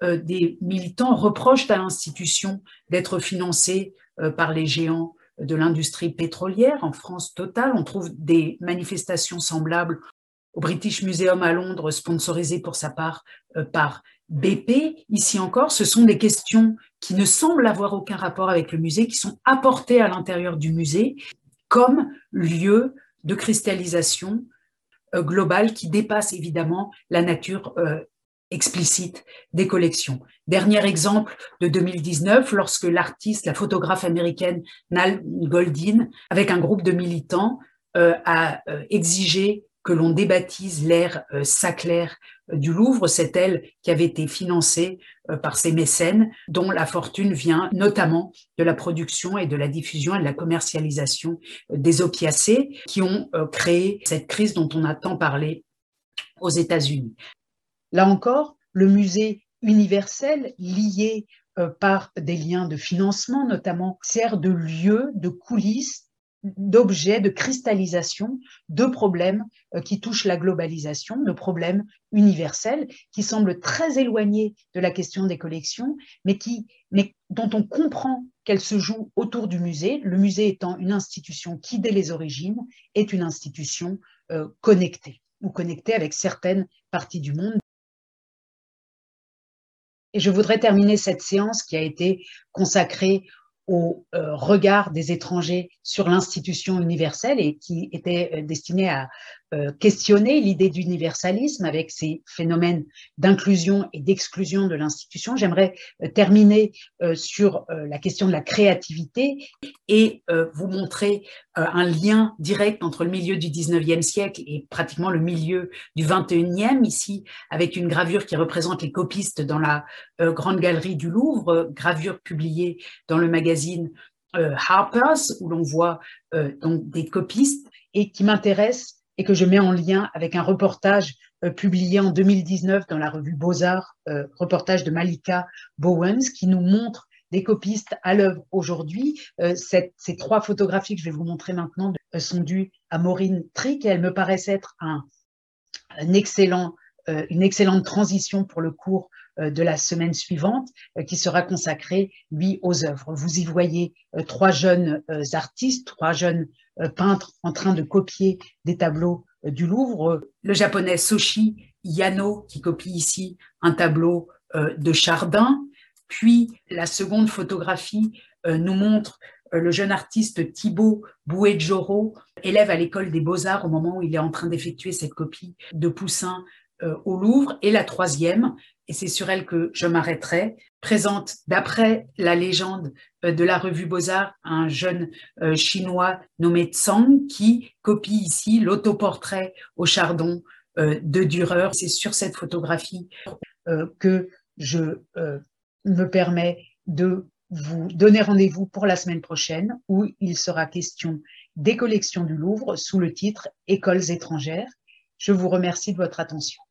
des militants reprochent à l'institution d'être financée par les géants de l'industrie pétrolière. En France, Total, on trouve des manifestations semblables au British Museum à Londres, sponsorisé pour sa part par BP. Ici encore, ce sont des questions qui ne semblent avoir aucun rapport avec le musée, qui sont apportées à l'intérieur du musée comme lieu de cristallisation globale qui dépasse évidemment la nature explicite des collections. Dernier exemple de 2019, lorsque l'artiste, la photographe américaine Nal Goldin, avec un groupe de militants, a exigé que l'on débaptise l'aire Sackler du Louvre, cette aile qui avait été financée par ses mécènes, dont la fortune vient notamment de la production et de la diffusion et de la commercialisation des opiacés qui ont créé cette crise dont on a tant parlé aux États-Unis. Là encore, le musée universel, lié par des liens de financement notamment, sert de lieu, de coulisses, d'objets, de cristallisation de problèmes qui touchent la globalisation, de problèmes universels qui semblent très éloignés de la question des collections, mais dont on comprend qu'elles se jouent autour du musée, le musée étant une institution qui, dès les origines, est une institution connectée, ou connectée avec certaines parties du monde. Et je voudrais terminer cette séance qui a été consacrée au regard des étrangers sur l'institution universelle et qui était destinée à questionner l'idée d'universalisme avec ces phénomènes d'inclusion et d'exclusion de l'institution. J'aimerais terminer sur la question de la créativité et vous montrer un lien direct entre le milieu du 19e siècle et pratiquement le milieu du 21e, ici avec une gravure qui représente les copistes dans la Grande Galerie du Louvre, gravure publiée dans le magazine Harper's, où l'on voit donc des copistes et qui m'intéresse et que je mets en lien avec un reportage publié en 2019 dans la revue Beaux-Arts, reportage de Malika Bowens, qui nous montre des copistes à l'œuvre aujourd'hui. Ces trois photographies que je vais vous montrer maintenant sont dues à Maureen Trick et elles me paraissent être une excellente transition pour le cours de la semaine suivante qui sera consacrée, lui, aux œuvres. Vous y voyez trois jeunes artistes, trois jeunes peintres en train de copier des tableaux du Louvre. Le japonais Soshi Yano qui copie ici un tableau de Chardin. Puis la seconde photographie nous montre le jeune artiste Thibaut Bouet-Joro, élève à l'école des Beaux-Arts au moment où il est en train d'effectuer cette copie de Poussin au Louvre. Et la troisième, et c'est sur elle que je m'arrêterai, présente, d'après la légende de la revue Beaux-Arts, un jeune chinois nommé Tsang qui copie ici l'autoportrait au chardon de Dürer. C'est sur cette photographie que je me permets de vous donner rendez-vous pour la semaine prochaine où il sera question des collections du Louvre sous le titre « Écoles étrangères ». Je vous remercie de votre attention.